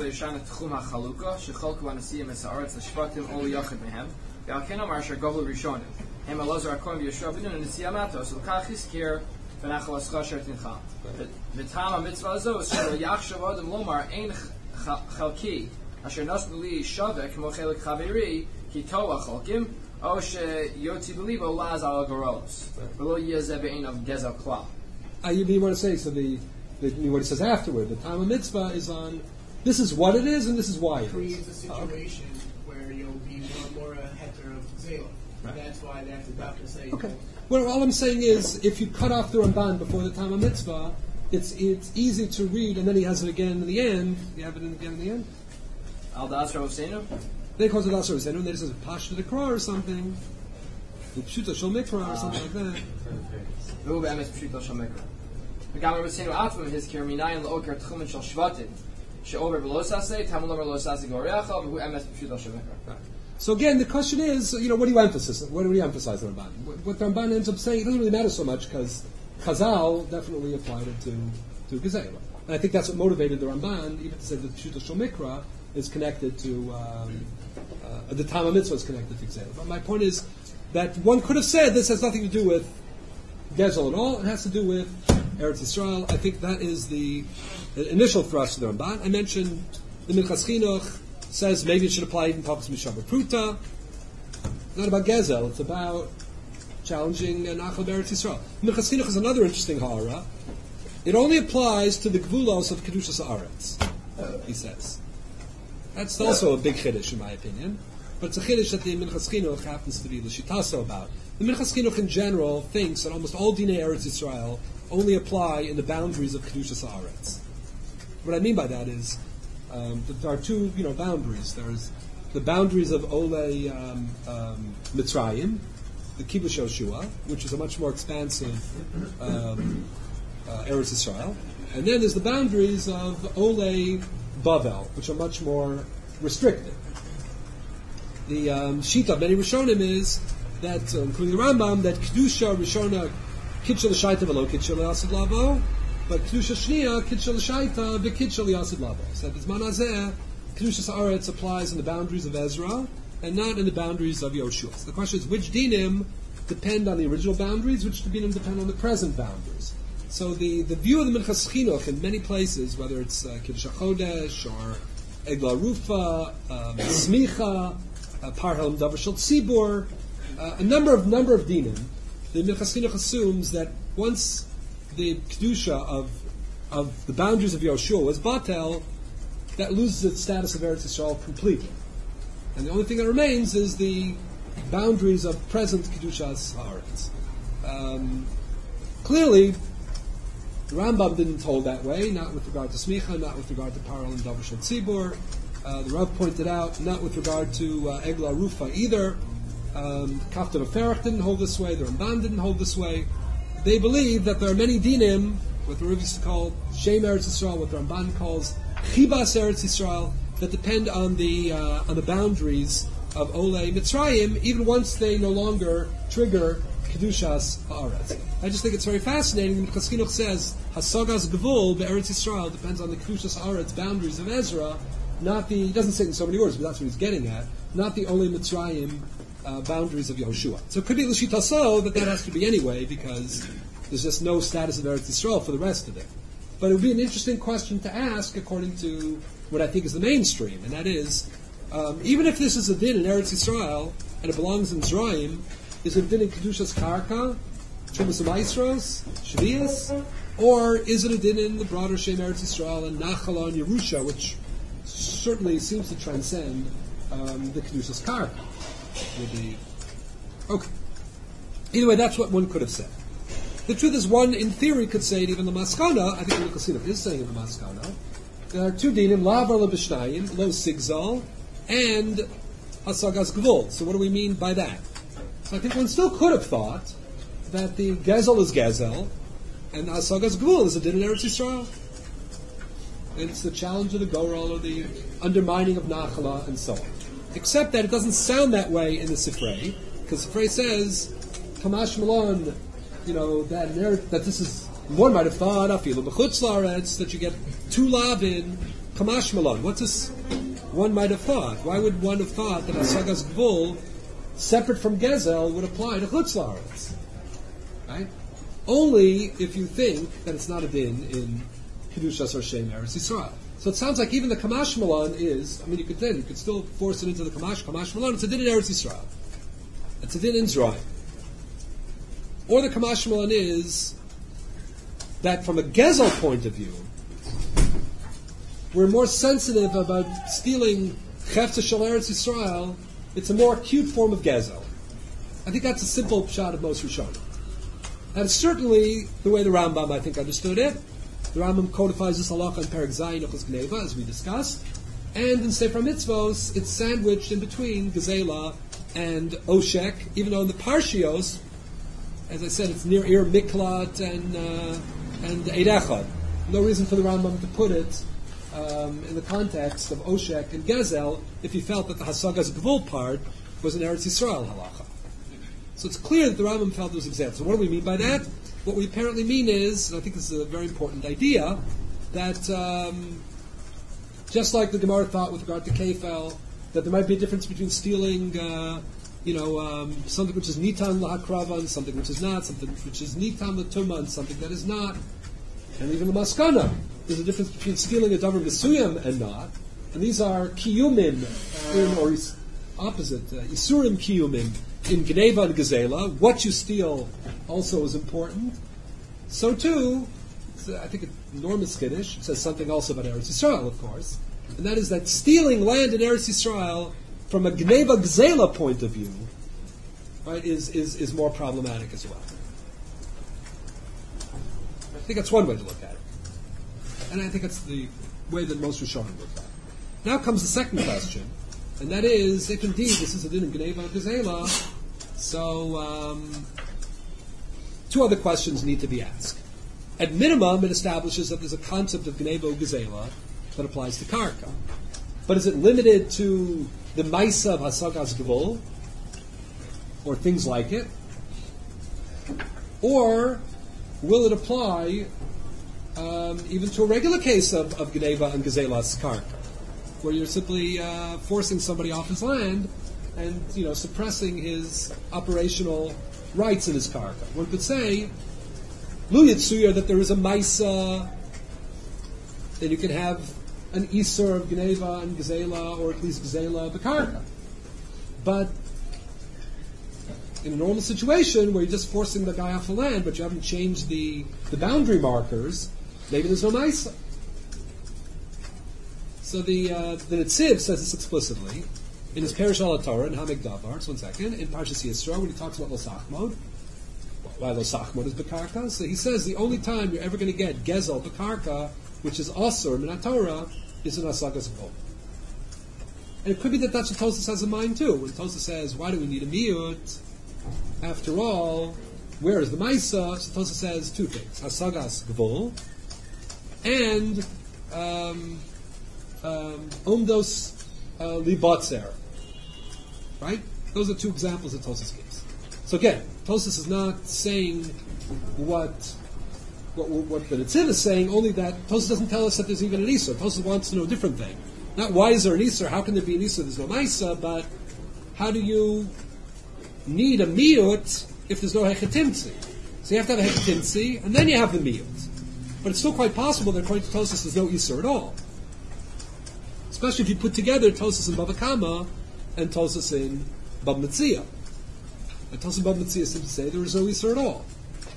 You want to say, so what it says afterward, the time of mitzvah is on, this is what it is and this is why it creates a situation where you'll be more a heter of Gzela. Right. That's why they have to doctor say. Okay. Well, all I'm saying is, if you cut off the Ramban before the time of mitzvah, it's easy to read, and then he has it again in the end. You have it again in the end? Al Dasra Hosenu? They call it Asar Zenu, and then it says Pashta Dekra or something. Pshuta Shel Mikra or something like that. Who be'emes Pshito Shel Mikra? V'gamer Hosenu Atvam his kir minayin la'oker tchumen shel shvatim she'over v'lo saseh tamul omer lo saseh goreacha v'hu emes Pshito Shel Mikra. So again, the question is, what do you emphasize? What do we emphasize the Ramban? What the Ramban ends up saying, it doesn't really matter so much because Chazal definitely applied it to Gezeilah. And I think that's what motivated the Ramban, even to say that Pshuta Shel Mikra is connected to, the Tama Mitzvah is connected to Gezeilah. But my point is that one could have said this has nothing to do with Gezel at all, it has to do with Eretz Yisrael. I think that is the initial thrust of the Ramban. I mentioned the Minchas Chinuch says maybe it should apply even Papas Mishabah Pruta. It's not about Gezel, it's about challenging Nachal Eretz Yisrael. Minchas Chinuch is another interesting ha'ara. It only applies to the Gvulos of Kedushas Haaretz, he says. That's also a big chiddush in my opinion, but it's a chiddush that the Minchas Chinuch happens to be the Shitaso about. The Minchas Chinuch in general thinks that almost all Dinei Eretz Yisrael only apply in the boundaries of Kedushas Haaretz. What I mean by that is, there are two, boundaries. There's the boundaries of Olei Mitzrayim, the Kibush Yoshua, which is a much more expansive Eretz Yisrael, and then there's the boundaries of Olei Bavel, which are much more restricted. The Shita of many Rishonim is that, including the Rambam, that Kedusha Rishona Kitchel Shaita Velo Kitchel Yasid Lavo, but Kedusha Shnia Kitchel Shaita V'Kitchel Yasid Lavo. So that Bizman Hazeh, Kedushas Haaretz applies in the boundaries of Ezra and not in the boundaries of Yoshua. So the question is, which dinim depend on the original boundaries, which dinim depend on the present boundaries? So the view of the Minchas Chinuch in many places, whether it's Kiddush HaChodesh or Egla Rufa, Smicha, Parhelim Davar Shel Tzibur, a number of dinim, the Minchas Chinuch assumes that once the Kedusha of the boundaries of Yoshua was Batel, that loses its status of Eretz Yisrael completely. And the only thing that remains is the boundaries of present Kedushas Haaretz. Clearly, the Rambam didn't hold that way, not with regard to Smicha, not with regard to Paral and Davar Shel Tzibur. The Rav pointed out, not with regard to Egla Rufa either. Kafta V'Ferach didn't hold this way, the Ramban didn't hold this way. They believe that there are many dinim, what the Rav used to call Shem Eretz Yisrael, what the Ramban calls Chibas Eretz Yisrael, that depend on the boundaries of Olei Mitzrayim, even once they no longer trigger Kedushas Haaretz. I just think it's very fascinating. Minchas Chinuch says Hasagas Gvul be'Eretz Yisrael depends on the Kedushas Haaretz boundaries of Ezra, not the. He doesn't say it in so many words, but that's what he's getting at. Not the Olei Mitzrayim boundaries of Yoshua. So it could be l'shitaso that has to be anyway, because there's just no status of Eretz Yisrael for the rest of it. But it would be an interesting question to ask according to what I think is the mainstream, and that is, even if this is a din in Eretz Yisrael and it belongs in Zraim, is it a din in Kedushas Karka, Trumas Maestros, Shvias, or is it a din in the broader Shem Eretz Yisrael and Nachala and Yerusha, which certainly seems to transcend the Kedushas Karka? Okay. Either way, that's what one could have said. The truth is, one in theory could say it even the Maskana. I think the Chassidim is saying in the Maskana. There are two dinim: Lavar lebishnayim, lo sigzal, and hasagas gvul. So what do we mean by that? So I think one still could have thought that the gezel is gezel, and hasagas gvul is a din in Eretz Yisrael. It's the challenge of the goral, or the undermining of nachala, and so on. Except that it doesn't sound that way in the Sifrei, because Sifrei says, Kamash Malon, that this is, one might have thought, Afilu B'chutz La'aretz, that you get two lavin, Kamash Malon. What's this? One might have thought. Why would one have thought that Hasagas Gvul, separate from Gezel, would apply to Chutz La'aretz? Right? Only if you think that it's not a din in Kedushas or Shem Eretz Yisrael. So it sounds like even the Kamash Malon is, you could still force it into the Kamash Malon, it's a din in Eretz Yisrael. It's a din in Zraim. Or the Kamash Malon is that from a Gezel point of view, we're more sensitive about stealing Chefta Shel Eretz Yisrael. It's a more acute form of Gezel. I think that's a simple shot of most Rishonim. That is certainly the way the Rambam, I think, understood it. The Rambam codifies this halacha in Perek Zayin Ochos Gneva, as we discussed, And in Sefer Mitzvos, it's sandwiched in between Gezela and Oshek, even though in the Parshios, as I said, it's near Ir Miklat and Eid Echad. No reason for the Rambam to put it in the context of Oshek and Gezel if he felt that the Hasagas Gvul part was an Eretz Yisrael halacha. So it's clear that the Rambam felt it was exempt. So what do we mean by that? What we apparently mean is, and I think this is a very important idea, that just like the Gemara thought with regard to Kefel, that there might be a difference between stealing, something which is nitan lahakravan, something which is not, something which is nitan latuma, and something that is not. And even the maskana, there's a difference between stealing a davar mesuyam and not. And these are kiyumim, or opposite, isurim kiyumim, in Gneva and Gezela. What you steal also is important. So too, I think it's enormous Kiddush. It says something also about Eretz Yisrael, of course. And that is that stealing land in Eretz Yisrael from a Gneva Gezela point of view, right, is more problematic as well. I think that's one way to look at it. And I think that's the way that most Rishonim look at it. Now comes the second question, and that is, if indeed this is a din in Gneva and Gezela, so two other questions need to be asked. At minimum, it establishes that there's a concept of Gneva Gezela that applies to Karka. But is it limited to the Maisa of Hasagas Gevul, or things like it? Or will it apply even to a regular case of Gneva and Gezela's Karka, where you're simply forcing somebody off his land and suppressing his operational rights in his Karka? One could say, Lu Yitsuya, that there is a Maisa, then you can have an Isur of Gneva and Gezela, or at least Gezela B'Karka. But in a normal situation where you're just forcing the guy off the land, but you haven't changed the boundary markers, maybe there's no Maisa. So the Netziv says this explicitly in his Perish al Torah in Hamik Davar. So 1 second, in Parshas Yisro, when he talks about Losachmod, why Losachmod is B'Karka. So he says the only time you're ever going to get Gezel B'Karka, which is Asur Min HaTorah, is in Hasagas Gvul. And it could be that that's what Tosas has in mind too. When Tosas says, why do we need a miyut? After all, where is the Maisa? So Tosas says two things: Hasagas Gvul and Umdos Libotzer. Right? Those are two examples that Tosas gives. So again, Tosas is not saying what the Netziv is saying, only that Tosas doesn't tell us that there's even an Isur. Tosas wants to know a different thing. Not why is there an Isur, how can there be an Isur, there's no Maisa, but how do you need a miyut if there's no hechetimtzi? So you have to have a hechetimtzi, and then you have the miyut. But it's still quite possible that according to Tosas there's no Isur at all. Especially if you put together Tosas in Bava Kama and Tosas in Bava Metzia. And Tosas in Bava Metzia seems to say there is no Isur at all.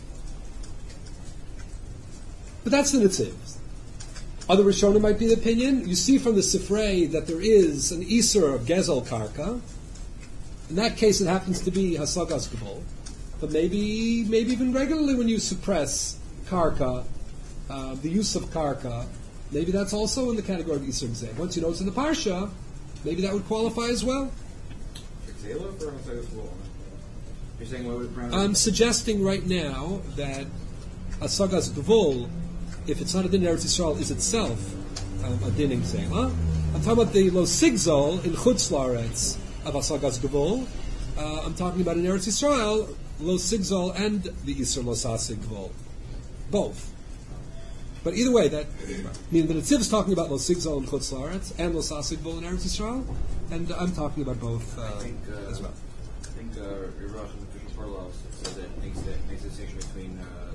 But that's the Netziv. Other Rishonim might be the opinion. You see from the Sifrei that there is an Isur of Gezel Karka. In that case, it happens to be Hasagas Gvul. But maybe even regularly when you suppress Karka, the use of Karka, maybe that's also in the category of Isur Gzeil. Once you know it's in the Parsha, maybe that would qualify as well. Gzeila or Hasagas Gvul? You're saying what would parameter? I'm suggesting right now that Hasagas Gvul, if it's not a din in Eretz Yisrael, is itself a din in Gzeila. I'm talking about the Lo Sigzol in Chutz La'aretz of Hasagas Gvul. I'm talking about in Eretz Yisrael, Lo Sigzol and the Isur Lo Sasig Gvul. Both. But either way, the Netziv is talking about Lo Sigzol in Chutz La'aretz and Lo Sasig Gvul in Eretz Yisrael, and I'm talking about both as well. I think Irach and the Fisher Laws says that makes a distinction between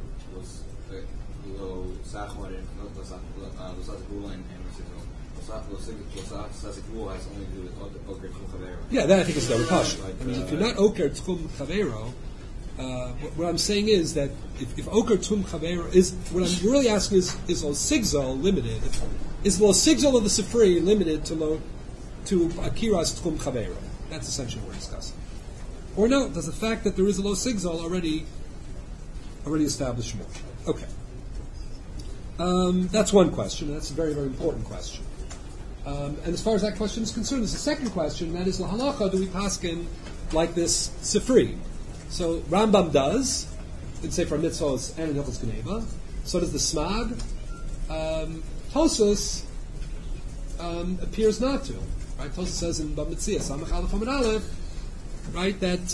Lo Sachmod and Lo Sasig Gvul and Lo Sasig Gvul has only to do with Oker Tchum Chavero. Yeah, that I think is the Rikash. I mean, if you're not Oker Tchum Chavero, what I'm saying is that if Oker Tchum Chavero is, what I'm really asking is Lo Sigzol limited? Is Lo Sigzol of the Sifri limited to Akiras Tchum Chavero? That's essentially what we're discussing. Or no, does the fact that there is a Lo Sigzol already establish more? Okay. That's one question, and that's a very, very important question. And as far as that question is concerned, there's a second question, that is, l'halacha, do we paskin like this sifri? So Rambam does, in Sefer Mitzvos and in Hilchos Geneva. So does the Smag. Tosfos appears not to. Right? Tosfos says in Bab Metzia, Samach Aleph Amud Aleph, right, that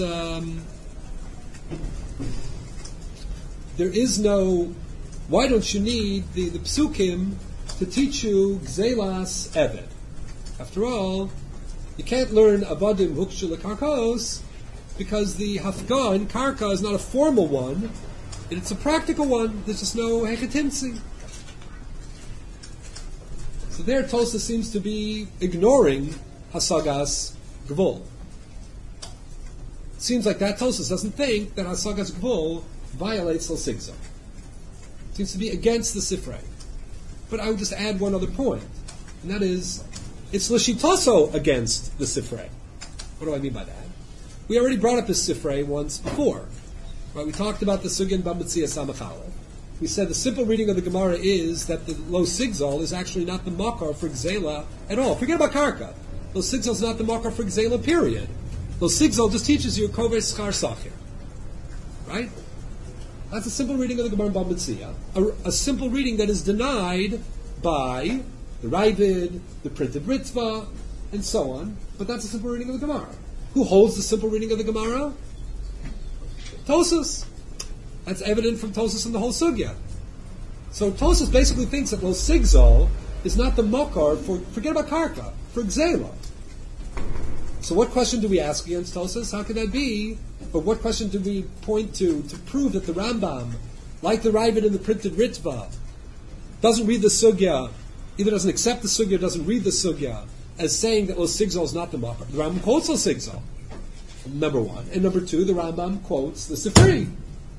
there is no. Why don't you need the psukim to teach you Gzelas Eved? After all, you can't learn Avadim Hukshu Lekarkos because the Hafgah in Karka is not a formal one, it's a practical one. There's just no Hechetimtzi. So there Tosa seems to be ignoring Hasagas Gvul. It seems like that Tosa doesn't think that Hasagas Gvul violates L'sigza. Seems to be against the Sifrei. But I would just add one other point, and that is, it's L'shitoso against the Sifrei. What do I mean by that? We already brought up this Sifrei once before. Right? We talked about the Sugin Bamitzia Samachala. We said the simple reading of the Gemara is that the Lo Sigzal is actually not the Makar for Gzela at all. Forget about Karka. Lo Sigzal is not the Makar for Gzela, period. Lo Sigzal just teaches you Koves Schar Sachir. Right? That's a simple reading of the Gemara in Bamitzia. A simple reading that is denied by the Ravid, the printed Ritva, and so on. But that's a simple reading of the Gemara. Who holds the simple reading of the Gemara? Tosas. That's evident from Tosas and the whole sugya. So Tosas basically thinks that Lo Sigzal is not the Makar for, forget about Karka, for Gzela. So what question do we ask against Tosas? How could that be? But what question do we point to prove that the Rambam, like the Ravid in the printed Ritva, doesn't read the sugya, either doesn't accept the sugya or doesn't read the sugya, as saying that Lo Sigzal is not the Makar? The Rambam quotes Lo Sigzal, number one. And number two, the Rambam quotes the Sifri.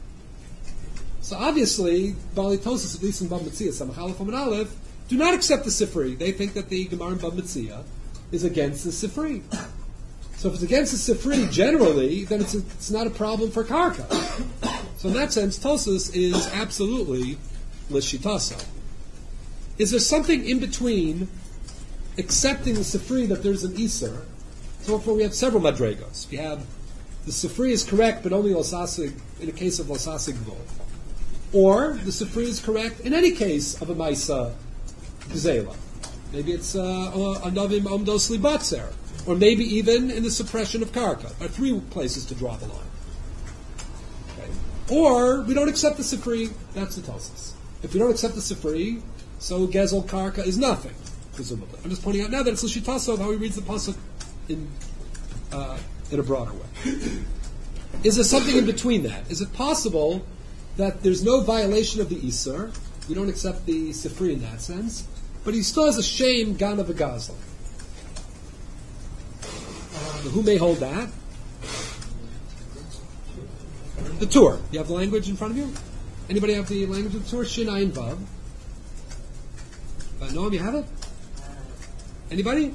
So obviously, Bali Tosas, at least in Bab Metzia, Samachalef Amud Aleph, do not accept the Sifri. They think that the Gemara in Bab Metzia is against the Sifri. So if it's against the Sifri generally, then it's not a problem for Karka. So in that sense, Tosas is absolutely Lishitasa. Is there something in between accepting the Sifri that there's an Iser? So therefore we have several Madregos. We have the Sifri is correct, but only Losasig in a case of Losasig Vol. Or the Sifri is correct in any case of a Maisa Gzela. Maybe it's a Novim Omdos Libatzer. Or maybe even in the suppression of Karka. There are three places to draw the line. Okay. Or we don't accept the Sifri, that's the Tosas. If we don't accept the Sifri, so Gezel Karka is nothing, presumably. I'm just pointing out now that it's L'shitaso of how he reads the Pasuk in a broader way. Is there something in between that? Is it possible that there's no violation of the Isser, we don't accept the Sifri in that sense, but he still has a shame Gana v'Gazlan? Who may hold that? The Tur. You have the language in front of you? Anybody have the language of the Tur? Shin Ayin Vav. Noam, you have it? Anybody?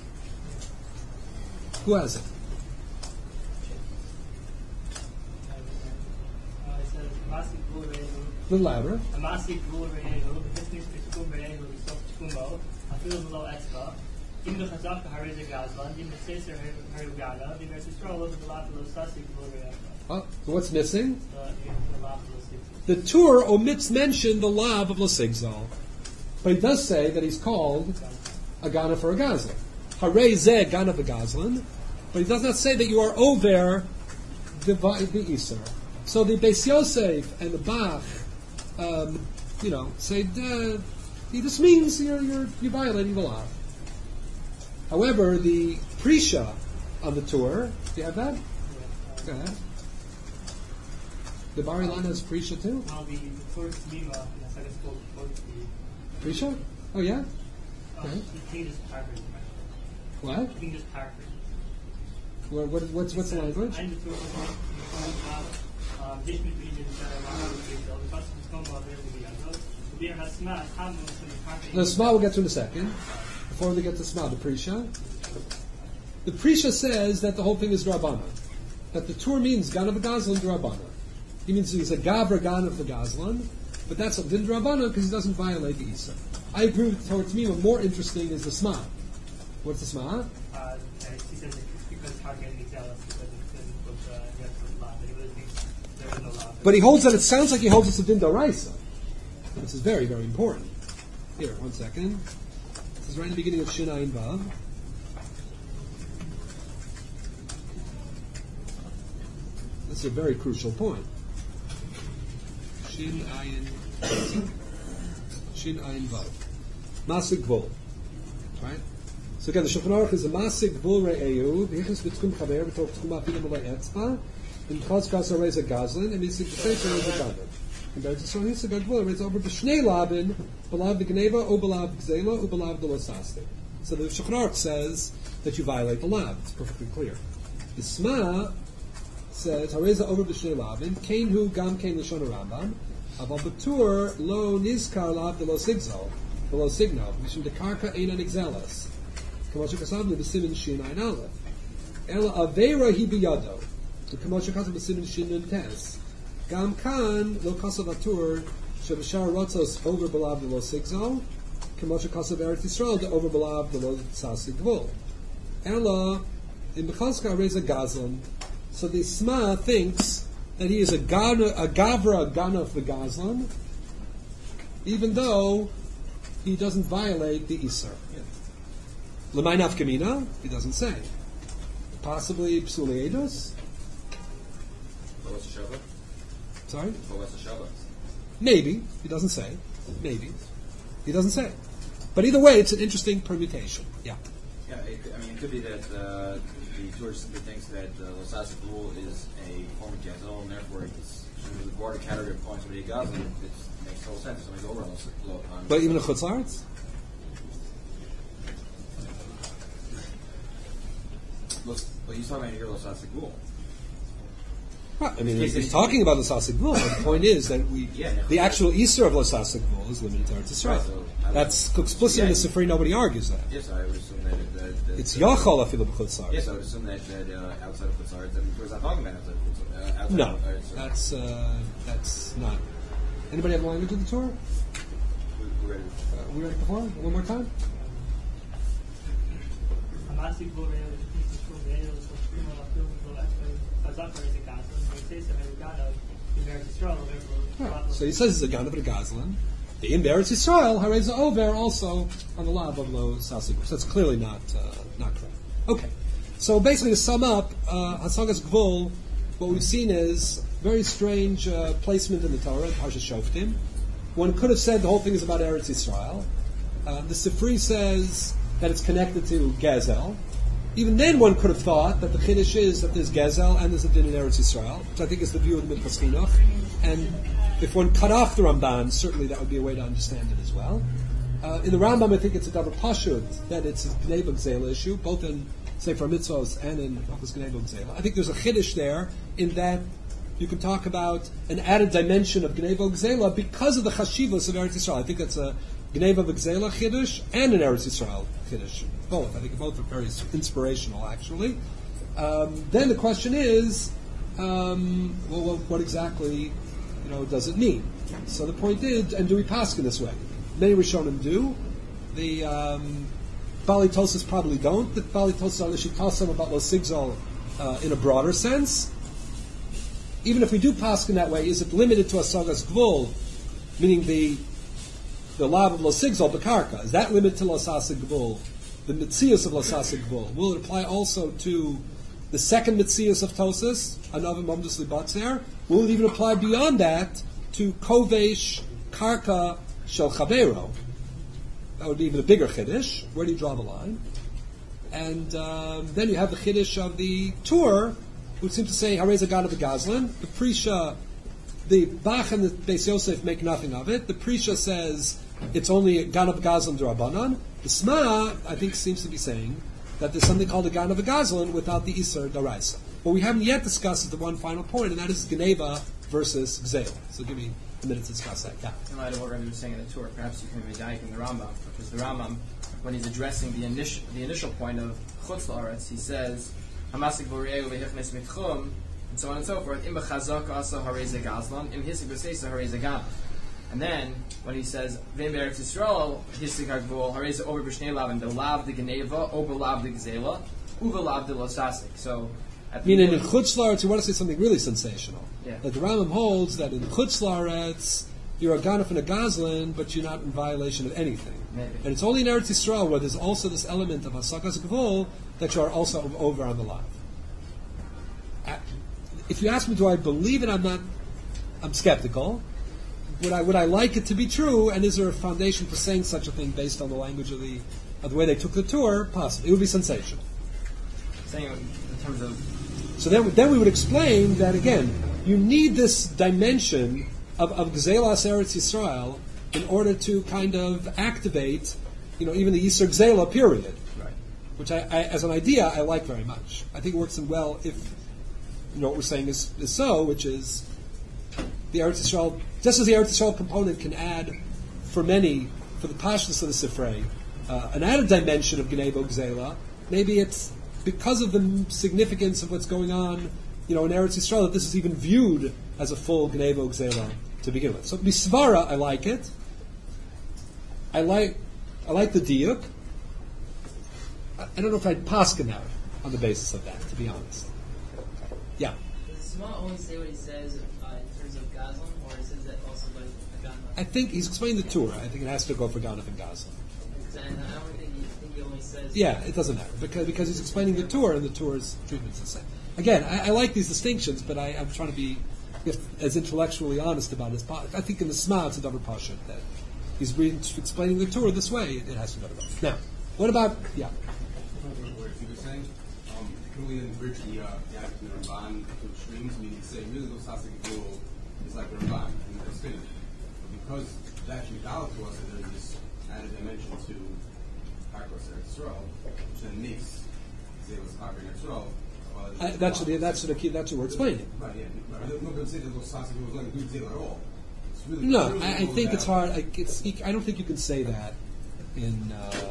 Who has it? A little louder. Oh, so what's missing? The Tur omits mention the lav of L'sigzal, but he does say that he's called a Gana for a Gazlan. Harei zeh Gana v'Gazlan, but he does not say that you are over the Isser. So the Beis Yosef and the Bach, say this means you're violating the law. However, the Prisha on the Tur, do you have that? Go ahead. The Bar Ilan has Prisha too? Well, the Tur Tzlima, in the second spoke the Prisha? Oh yeah? You can just paraphrase. What? You can just paraphrase. What's the language? The Sma we'll get to in a second. Before we get to Sma, the Prisha. The Prisha says that the whole thing is Drabana. That the Tur means Gana v'Gazlan Drabana. He means he's a Gavra Gana v'Gazlan, but that's a Din Drabana because he doesn't violate the Isa. I agree with Torah Tmima. More interesting is the Sma. What's the Sma? He says it's because Karka getting zealous because it's with the law. But he really thinks there is no law. But he holds that, it sounds like he holds it's a din d'oraisa. This is very, very important. Here, 1 second. This is right in the beginning of Shin Ayin Vav. This is a very crucial point. Shin Ayin Vav. Masig Gvul. Right? So again, the Shulchan Aruch is a Masig Gvul Re'eyu, V'yichus B'tchum Chaver, V'tok Tchum Afilim Olay Etzma, and Chaz Kasa Reza Gazlan, and Yisig B'Sefer Reza Gazlan. Compared to Son Yisig Gvul, it's over B'Shnei Labin, B'Lav B'Gneva, O B'Lav B'Gzela, O B'Lav D'Losasti. So the Shulchan Aruch says that you violate the Lav. It's perfectly clear. The Sma says, Hareza over B'Shnei Labin, Kain Hu Gam Kain L'Shon Rambam, Aval B'Tur Lo Nizkar Lav D'Lo Sigzol, D'Lo Signo, Mishum Dekarka Einan Exelas. Kamosha Kasavli B'Simin Shin Ein Aleph. Ela Aveira Hi B'Yado. The Kamosha Kasav B'Simin Shin Nun Tes. Gam Kan Lo Kasav Atur Shebashar Rotzos over B'Lav D'Lo Sigzol. Kamosha Kasav Eretz Yisrael over B'Lav D'Lo Sasig Gvul. Ela in B'Chalska Hareza Gazlan. So the Sma thinks that he is a Gavra Gana of the Gazlan, even though he doesn't violate the Isser. L'may nafkamina, he doesn't say. Possibly Psuli Eidos? Sorry? Maybe. He doesn't say. Maybe. He doesn't say. But either way, it's an interesting permutation. Yeah. Yeah, it could be that the Torah simply thinks that Losasik rule is a form of Gazel, and therefore it's the broader category of calling somebody a Gazel, it makes total sense. Somebody's over on But even a Chutz La'aretz? But he's talking about your Losasik rule. Right. I mean, he's talking about Losasik Gvul, but the point is that the actual Easter of Losasik Gvul is limited to Eretz Yisrael. Right, so that's explicit in the Sifri, nobody argues that. Yes, I would assume that it's Yachal Afilu B'Chutz La'aretz. Yes, I would assume that outside of Chutz La'aretz, that we're not talking about outside no, of Chutz La'aretz. That's not. Anybody have a language of the Torah? We're ready. We ready before? One more time? Right. So he says it's a Ganav of the Gazlan. The in Eretz Yisrael, Hareza Over, also on the Lav of Lo Sasik. So that's clearly not correct. Okay. So basically, to sum up, Hasagas Gvul, what we've seen is very strange placement in the Torah, Parsha Shoftim. One could have said the whole thing is about Eretz Yisrael. The Sifri says that it's connected to Gezel. Even then, one could have thought that the Chiddush is that there's Gezel and there's a din in Eretz Yisrael, which I think is the view of the Minchas Chinuch. And if one cut off the Ramban, certainly that would be a way to understand it as well. In the Rambam, I think it's a double pashut that it's a Gneva Gzela issue, both in Sefer Mitzvos and in Ochus Gneva Gzela. I think there's a Chiddush there in that you can talk about an added dimension of Gneva Gzela because of the Chashivos of Eretz Yisrael. I think that's a Gneva Gzela Chiddush and an Eretz Yisrael Chiddush. Both. I think both are very inspirational, actually. Then the question is, what exactly, does it mean? So the point is, and do we pass in this way? Many Rishonim do. The Bali Tosas probably don't. The Bali Tosas are Lishitasim about Lo Sigzol in a broader sense. Even if we do pass in that way, is it limited to Hasagas Gvul, meaning the Lav of Lo Sigzol, Bekarka? Is that limited to Losasik Gvul? The Mitzias of Losasik Gvul? Will it apply also to the second Mitzias of Tosas, Anavim Momdus Libatzer? Will it even apply beyond that to Kovesh Karka Shel Chavero? That would be even a bigger Chiddush. Where do you draw the line? And then you have the Chiddush of the Tur, which seems to say Hareza God of the Gazlan. The Prisha, the Bach and the Beis Yosef make nothing of it. The Prisha says it's only Gan of Gazlan D'Rabbanan. The Sma, I think, seems to be saying that there's something called a Gan of Gazlan without the Isser Daraisa. What we haven't yet discussed is the one final point, and that is Geneva versus Gzeil. So give me a minute to discuss that. Yeah. In light of what Rabbi was saying in the Torah, perhaps you can medayik in the Rambam, because the Rambam, when he's addressing the initial point of Chutz La'aretz, he says, Hamasik Boreu v'hichnes mitchum, and so on and so forth. Im b'chazak asa harei gazlan, im hisik b'seisa harei ganav. And then when he says V'im Eretz Yisrael Hisik Hagvul Harez Over B'Shnei Lav the Lav the Geneva Over Lav the Gzela Uva Lav the Losasik. So at the Meaning in Chutz La'aretz, you want to say something really sensational. Yeah. That the Rambam holds that in Chutz La'aretz you're a Ganef and a Gazlan, but you're not in violation of anything. Maybe. And it's only in Eretz Yisrael where there's also this element of Hasakas Gvul that you are also over on the Lav. If you ask me, do I believe it? I'm skeptical. Would I like it to be true? And is there a foundation for saying such a thing based on the language of the way they took the tour? Possibly. It would be sensational. saying in terms of So then we would explain that again, you need this dimension of Gzelas Eretz Yisrael in order to kind of activate, even the Yisur Gzela period. right. Which I, as an idea, I like very much. I think it works in well if, what we're saying is so, which is the Eretz Yisrael, just as the Eretz Yisrael component can add for the Pashtus of the Sifrei, an added dimension of Gnebo Gzela, maybe it's because of the significance of what's going on, in Eretz Yisrael, that this is even viewed as a full Gnebo Gzela to begin with. So Misvara, I like it. I like the diuk. I don't know if I'd paskin out on the basis of that, to be honest. Yeah. Does Shema only say what he says in terms of Gazlan, or says that also by Gazlan? I think he's explaining the Torah. I think it has to go for Ganef and Gazlan. And I don't think he only says. Yeah, it doesn't matter because he's explaining the Torah, and the Torah's treatment's the same. Again, I like these distinctions, but I'm trying to be as intellectually honest about it as possible. I think in the Shema it's a double pasha that he's explaining the Torah this way. It has to go to both. Now, what about What you were saying, you can only enrich the Ramban to extremes. I mean, you say really those Sasik Gul is like the Ramban in the spinach. But because it's actually valid to us, and there's this added dimension to Hakros Eretz Yisrael, which then makes Zelos Hakros Eretz Yisrael. that's what we're explaining. Right, yeah. I'm not going to say that those Sasik Gul is not include Zelos at all. It's really No, I think it's hard. I don't think you can say that in.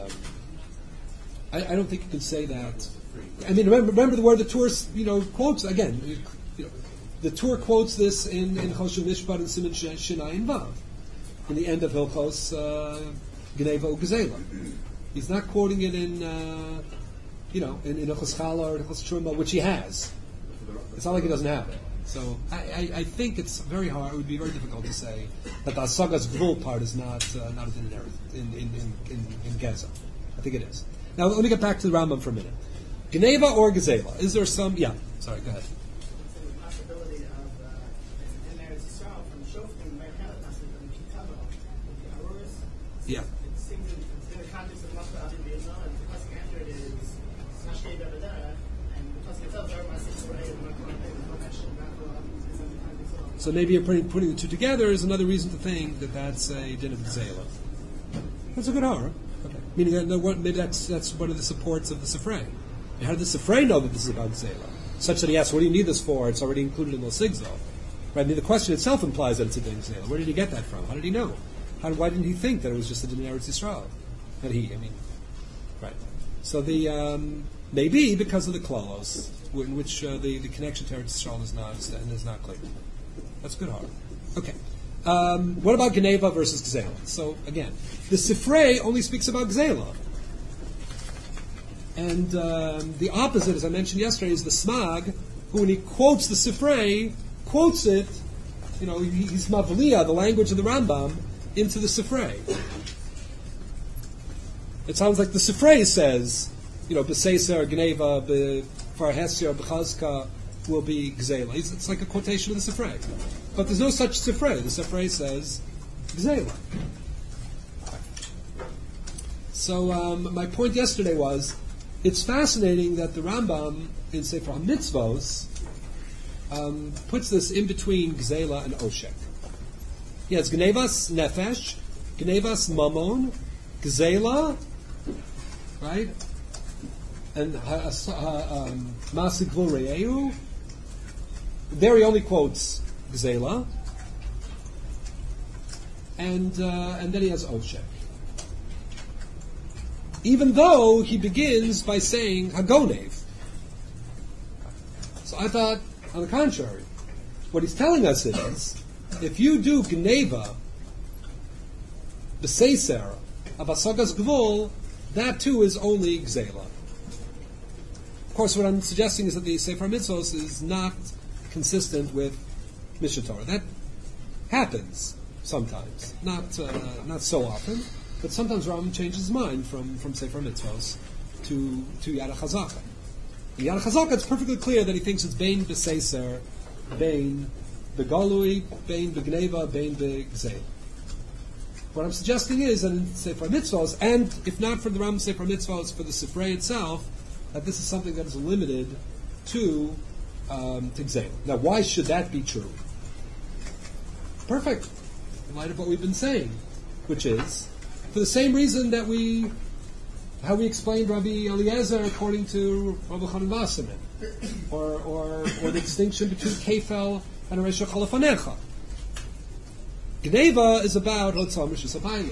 I don't think you can say that. I mean, remember the word the Torah, quotes again. The Torah quotes this in Choshev Mishpat and Siman Shinai and Vav, in the end of Hilchos Gneva Ugzela. He's not quoting it in Hilchos Chala or Hilchos Truma, which he has. It's not like he doesn't have it. So I think it's very hard. It would be very difficult to say that the Asagas Gvul part is not in Geza. I think it is. Now let me get back to the Rambam for a minute. Geneva or Gezela? Is there some? Yeah. Sorry. Go ahead. The possibility of in Eretz Yisrael from Shoftim, Yeah. it seems in the context of Moshe Adi B'Yazon, the pasuk after it is Nashkei B'Vedera, and the pasuk itself, Zerah Masik Sorei, and no mention of So maybe you're putting the two together is another reason to think that that's a din of Gezela. That's a good horror. Okay. Meaning that maybe that's one of the supports of the Sifrei. How did the Sifrei know that this is about Gezela? Such that he asks, what do you need this for? It's already included in Losigzo. Right? I mean, the question itself implies that it's a din of Gezela. Where did he get that from? How did he know? Why didn't he think that it was just a din of Eretz Yisrael? Right. So maybe because of the Klalos, in which the connection to Eretz Yisrael is not clear. That's good horror. Okay. What about Geneva versus Gzela? So again, the Sifrei only speaks about Gzela. And the opposite, as I mentioned yesterday, is the Smag, who when he quotes the Sifrei, quotes it, he's Mavliya, the language of the Rambam, into the Sifrei. It sounds like the Sifrei says, B'Seiser, Geneva, B'Farhesya, B'Chazka will be Gzela. It's like a quotation of the Sifrei. But there's no such Sifrei. The Sifrei says Gzela. So my point yesterday was, it's fascinating that the Rambam in Sefer HaMitzvos puts this in between Gzela and Oshek. He has Gnevas Nefesh, Gnevas Mamon, Gzela, right? And Masik Gvul Re'eu. There he only quotes Gzela. And then he has Oshek. Even though he begins by saying Hagonev. So I thought, on the contrary, what he's telling us is, if you do Gneva b'seiser of Hasagas Gvul, that too is only Gzela. Of course, what I'm suggesting is that the Sefer Mitzvos is not consistent with Mishnah Torah. That happens sometimes, not so often, but sometimes Rambam changes his mind from Sefer Mitzvos to Yad HaChazaka. In Yad HaChazaka, it's perfectly clear that he thinks it's Bein B'Seiser, Bein B'Galui, Bein B'Gneva, Bein B'Gzeil. What I'm suggesting is that in Sefer Mitzvos, and if not for the Rambam Sefer Mitzvos, for the Sifrei itself, that this is something that is limited to Gzeil. Now, why should that be true? Perfect, in light of what we've been saying, which is, for the same reason that how we explained Rabbi Eliezer according to Rabbi Chanan Wasserman, or the distinction between Kefel and Aresha Chalafanecha. Gneva is about Hotzah Mishus Abayim,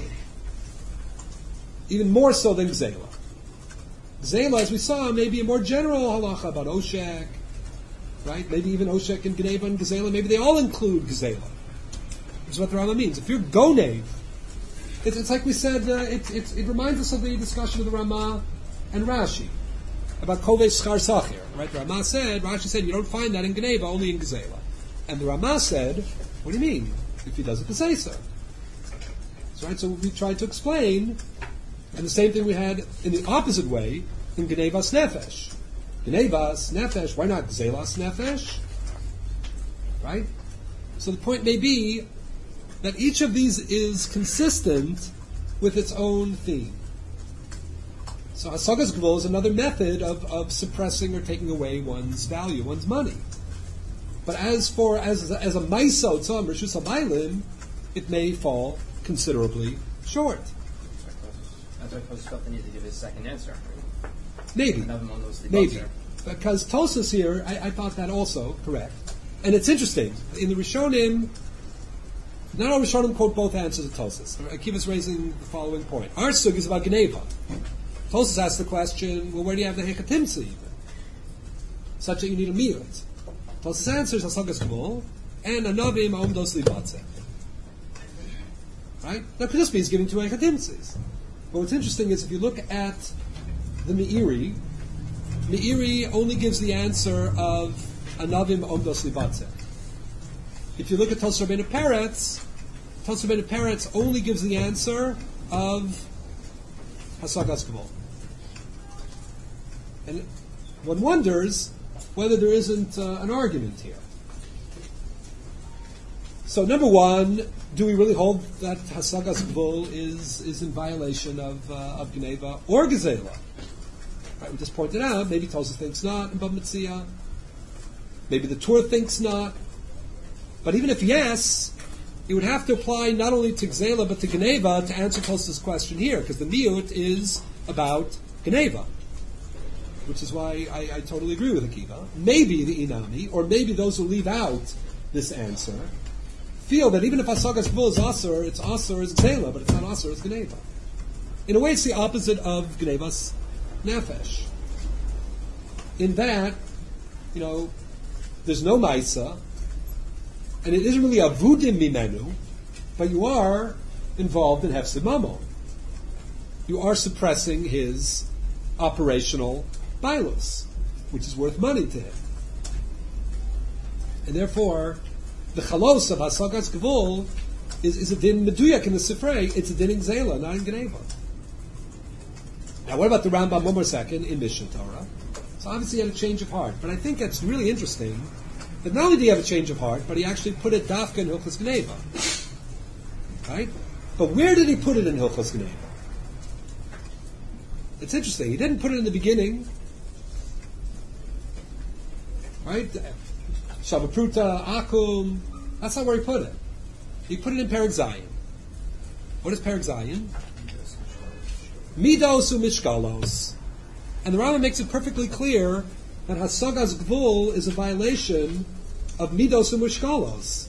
even more so than Gzela. Gzela, as we saw, may be a more general halacha about Oshek, right? Maybe even Oshek and Gneva and Gzela, maybe they all include Gzela. Which is what the Rambam means. If you're Gonev, it's like we said, it reminds us of the discussion of the Ramah and Rashi about Kovei Schar Sachir, right? Rashi said, you don't find that in Gneva, only in Gzela. And the Ramah said, what do you mean? If he does it to say so. Right? So we tried to explain, and the same thing we had in the opposite way in Gnevas Nefesh. Gnevas Nefesh, why not Gzelas Nefesh? Right? So the point may be that each of these is consistent with its own theme. So Hasagas Gvul is another method of suppressing or taking away one's value, one's money. But as a Maisa Otzah Rishus Habaylim, it may fall considerably short. That's why Tosfos felt the need to give his second answer. Maybe. Because Tosfos here, I thought that also correct. And it's interesting. In the Rishonim, not all Rishonim quote both answers of Tosfos. Akiva's raising the following point. Our sug is about Gneva. Tosfos asks the question, well, where do you have the Hekatimtza even? Such that you need a miyut. Tosfos answers Hasagas Gvul and Anavim Omdos Libatze. Right? Now, Piduspi is giving two Hekatimtzas. But what's interesting is if you look at the Meiri only gives the answer of Anavim Omdos Libatze. If you look at Tosfos Rabbeinu Peretz only gives the answer of Hasagas Gvul. And one wonders whether there isn't an argument here. So, number one, do we really hold that Hasagas Gvul is in violation of Gneva or Gezela? Right, we just pointed out, maybe Tosfos thinks not in Bava Metzia. Maybe the Torah thinks not. But even if yes, it would have to apply not only to Gzela but to Gneva to answer Tosfos' question here, because the miyut is about Gneva. Which is why I totally agree with Akiva. Maybe the Inami, or maybe those who leave out this answer, feel that even if Hasagas Gvul is Asur, it's Asur as Gzela, but it's not Asur as Gneva. In a way, it's the opposite of Gnevas Nefesh. In that, there's no Maisa, and it isn't really Avudim Mimenu, but you are involved in Hefsed Mamon. You are suppressing his operational Bailus, which is worth money to him. And therefore, the chalos of Hasagas Gvul is a din meduyak in the Sifrei. It's a din in Gzela, not in Gneva. Now, what about the Rambam one more second in Mishnah Torah? So obviously he had a change of heart. But I think that's really interesting that not only did he have a change of heart, but he actually put it dafka in Hilchos Gneva. Right? But where did he put it in Hilchos Gneva? It's interesting. He didn't put it in the beginning. Right? Shavapruta, Akum. That's not where he put it. He put it in Perek Zayin. What is Perek Zayin? Midos u'mishkalos. And the Rambam makes it perfectly clear that Hasagas Gvul is a violation of Midos u'mishkalos.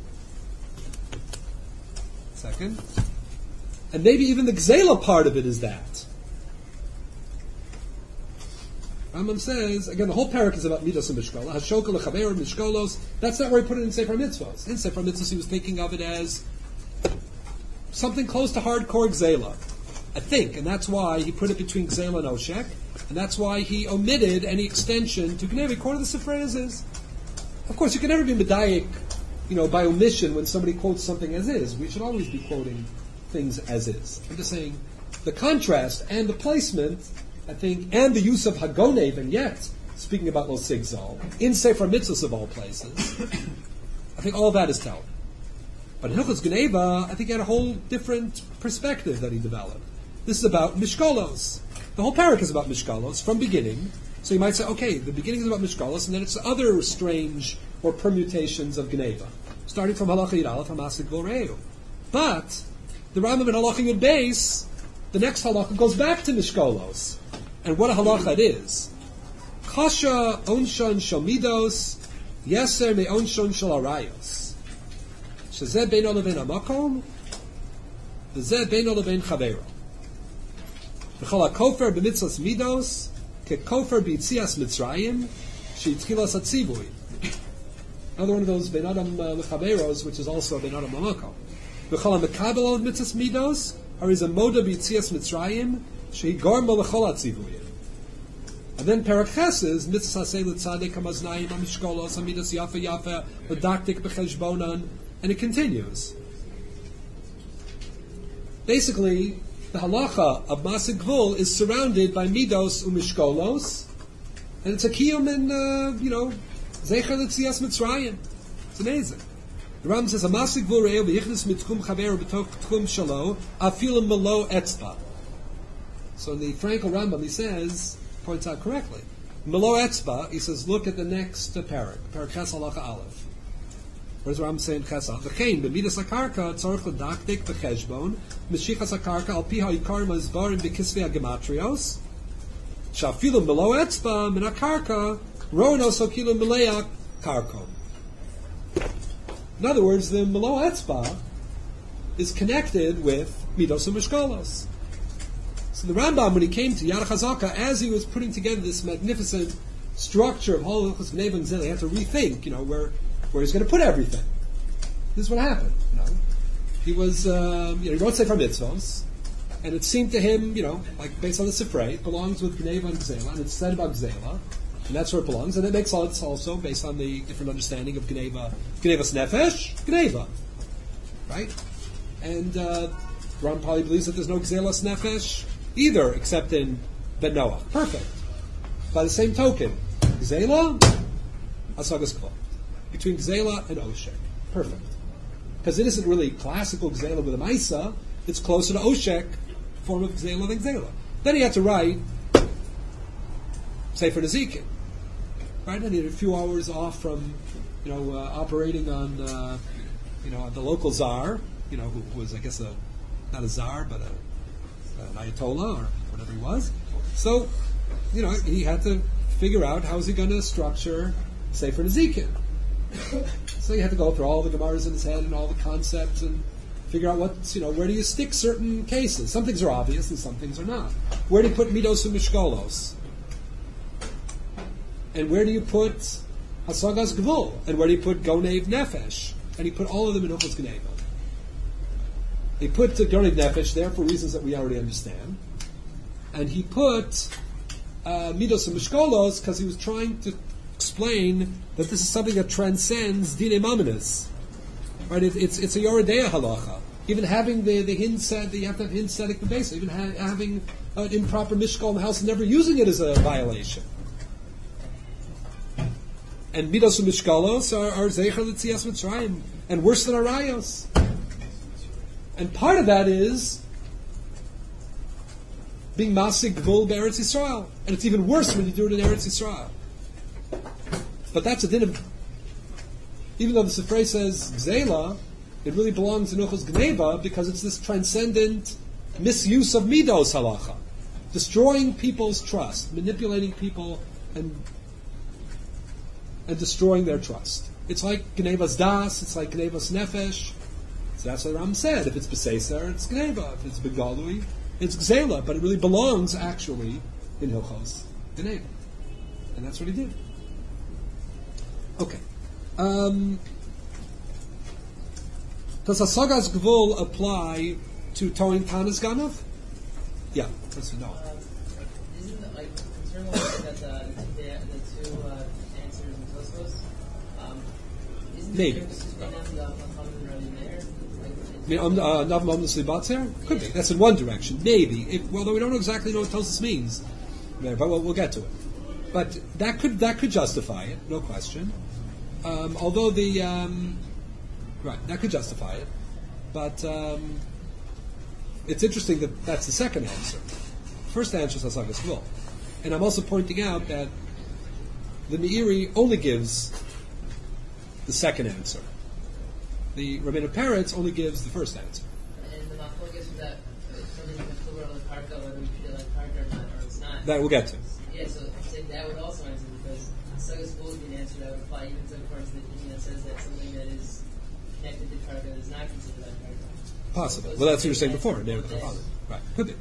Second. And maybe even the Gzela part of it is that. Rambam says, again, the whole parak is about Midos and Mishkala. Hashoka lechaber Mishkalos. That's not where he put it in Sefer Mitzvos. In Sefer Mitzvos, he was thinking of it as something close to hardcore Gzela, I think, and that's why he put it between Gzela and Oshek, and that's why he omitted any extension to Gneva, according to the Sifrei is. Of course, you can never be medayik, by omission when somebody quotes something as is. We should always be quoting things as is. I'm just saying, the contrast and the placement, I think, and the use of Hagonev, and yet, speaking about Lo Sigzal, in Sefer Mitzvos of all places, I think all of that is telling. But in Hilchos Gneva, I think he had a whole different perspective that he developed. This is about Mishkolos. The whole parak is about Mishkolos from beginning. So you might say, okay, the beginning is about Mishkolos, and then it's other strange or permutations of Gneva, starting from Halacha Yud Aleph, Hamasik Voreu. But the Rambam in Halacha Yud Beis, the next halacha goes back to Mishkolos. And what a halacha it is. Kasha onshon shel midos, yeser me onshon shel arayos. Shezeh beino lebein hamakom, v'zeh beino lebein chavero. V'chol hakofer b'mitzvos midos, kekofer b'yitzias Mitzrayim, she'itchilas hatzivui. Another one of those bein adam lechaveros, which is also bein adam hamakom. V'chol hamekabel of mitzvos midos, or is a moda b'yitzias Mitzrayim, she'igor malachol hatzivui. And then Perek Ches is mitzvah say l'tzadek hamaznayim hamishkolos hamidas yafa yafa l'daktik b'cheshbonan, and it continues. Basically, the halacha of Masik Gvul is surrounded by midos umishkolos, and it's a kiyum in zecher l'tzias Mitzrayim. It's amazing. The Rambam says a Masik Gvul re'eu v'yichnis mitchum chaver b'tok tchum shalo afilim malo etzba. So in the Frankel Rambam he says, points out correctly. Melo etzba, he says, look at the next parak Ches halacha aleph. What is Rambam saying? Ches aleph. V'chein b'midas hakarka tzorich l'daktik b'cheshbon m'shichas hakarka al pi ha'yikarim ha'izbarim b'kisvei ha'gematrios shafilu melo etzba min hakarka ronos ha'kilu meleak karkom. In other words, the melo etzba is connected with midos u'mishkolos. So the Rambam, when he came to Yad HaChazaka, as he was putting together this magnificent structure of Hol Hilchos Gneva and Gzela, he had to rethink, where he's going to put everything. This is what happened. He was, he wrote Sefer Mitzvos, and it seemed to him, like based on the Sifrei, it belongs with Gneva and Gzela, and it's said about Gzela, and that's where it belongs, and it makes sense also based on the different understanding of Gneva's Nefesh, Gneva, right? And Ram probably believes that there's no Gzelas Nefesh either, except in Ben Noach. Perfect. By the same token, Gzela, Hasagas Kol. Between Gzela and Oshek. Perfect. Because it isn't really classical Gzela with a Maisa, it's closer to Oshek, form of Gzela than Gzela. Then he had to write Sefer Nezikin. Right? And he had a few hours off from, operating on, the local czar, who was, I guess, not a czar, but an Ayatollah, or whatever he was. So, he had to figure out how is he going to structure Sefer Nezikin. So he had to go through all the Gemaras in his head and all the concepts and figure out where do you stick certain cases. Some things are obvious and some things are not. Where do you put Midos and Mishkolos? And where do you put Hasagas Gvul? And where do you put Gonev Nefesh? And he put all of them in Hilchos Gneva. He put Gonev Nefesh there for reasons that we already understand. And he put Midos and Mishkolos because he was trying to explain that this is something that transcends Dinei Maminis. Right? It's a Yoredeya halacha. Even having the hin said that you have to have hin tzedek b'beis, even having an improper mishkal in the house and never using it is a violation. And Midos and Mishkolos are Zeicher L'tzias Mitzrayim, and worse than Arayos. And part of that is being Masik Gvul Be'eretz Yisrael. And it's even worse when you do it in Eretz Yisrael. But that's a din of... Even though the Sifrei says Gzela, it really belongs in Hilchos Gneva because it's this transcendent misuse of Midos halacha. Destroying people's trust, manipulating people and destroying their trust. It's like Gnevas Das, it's like Gnevas Nefesh. So that's what Ram said. If it's B'Seiser, it's Gneva. If it's Begalui, it's Gzela. But it really belongs, actually, in Hilchos Gneva. And that's what he did. Okay. Does Hasagas Gvul apply to Toin Tanas Ganav? Yeah, that's a no. Isn't it like concern that the two answers in Tosfos? Isn't Maybe. the difference between them the Muhammad already there? I mean, Nav Mamnus Libatzer? Could be. That's in one direction. Maybe. Although we don't exactly know what Tosus means. There, but we'll get to it. But that could justify it, no question. Although that could justify it. But it's interesting that that's the second answer. First answer is Hasagas Gvul. And I'm also pointing out that the Meiri only gives the second answer. The Rabbeinu Peretz only gives the first answer. And the Machlokas is that something Mechubur on the Karka, whether we treat it like Karka or not, or it's not. That we'll get to. Yeah, so I said that would also answer because Hasagas Gvul would be an answer that would apply even to according to the opinion that says that something that is connected to Karka is not considered like Karka. Possible. Well, that's what you were saying before. Right. Could be.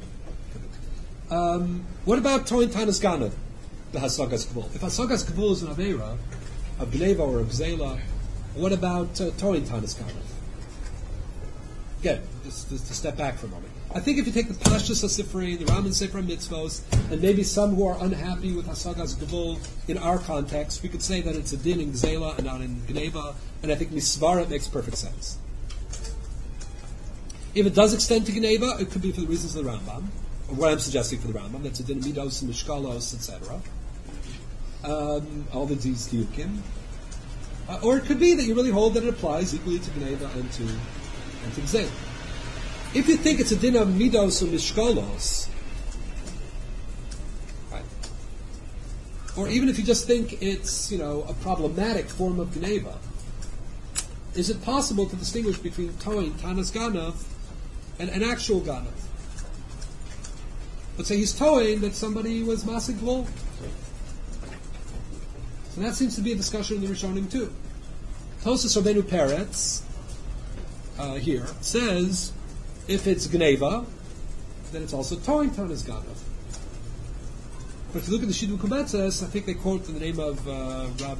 What about Toin Tanas Ganav, the Hasagas Gvul? If Hasagas Gvul is an Aveira, a Gneva or a Gzela, what about Toin Tanas Ganav? Again, just to step back for a moment. I think if you take the Pashtus HaSifrei, the Raman Sefer Mitzvos, and maybe some who are unhappy with Hasagas Gvul in our context, we could say that it's a din in Gzela and not in Gneva, and I think Misvara makes perfect sense. If it does extend to Gneva, it could be for the reasons of the Rambam, or what I'm suggesting for the Rambam, that's a din of Midos and Mishkalos, etc. All the D's Diukim. Or it could be that you really hold that it applies equally to Gneva and to Gzela. If you think it's a din of Midos or Mishkalos, right, or even if you just think it's, a problematic form of Gneva, is it possible to distinguish between Toin, Tanas Ganav, and an actual Ganav? Let's say he's Toin that somebody was Masig Gvul. So that seems to be a discussion in the Rishonim too. Tosas Rabbeinu Peretz here says if it's Gneva, then it's also Toin Tanas Ganav. But if you look at the Shidduch Kubetzes, I think they quote in the name of Rab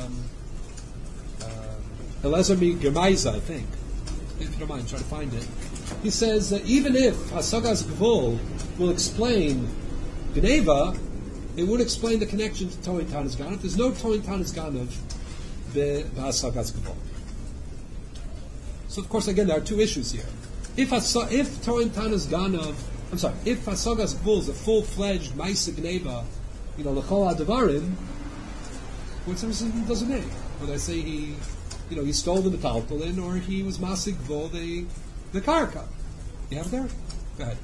Elazar Germaiza, I think. If you don't mind, try to find it. He says that even if Hasagas Gvul will explain Gneva, it would explain the connection to Toin Tanas Ganav. There's no Toin Tanas Ganav b'Hasagas Gvul. So, of course, again, there are two issues here. If Toin Tanas Ganav, if Hasagas Gvul is a full-fledged Maisa Gneva, L'chol HaDevarim, what's the doesn't mean? Whether I say he stole the metaltalin or he was Masig Gvul, the Karka. You have it there? Go ahead.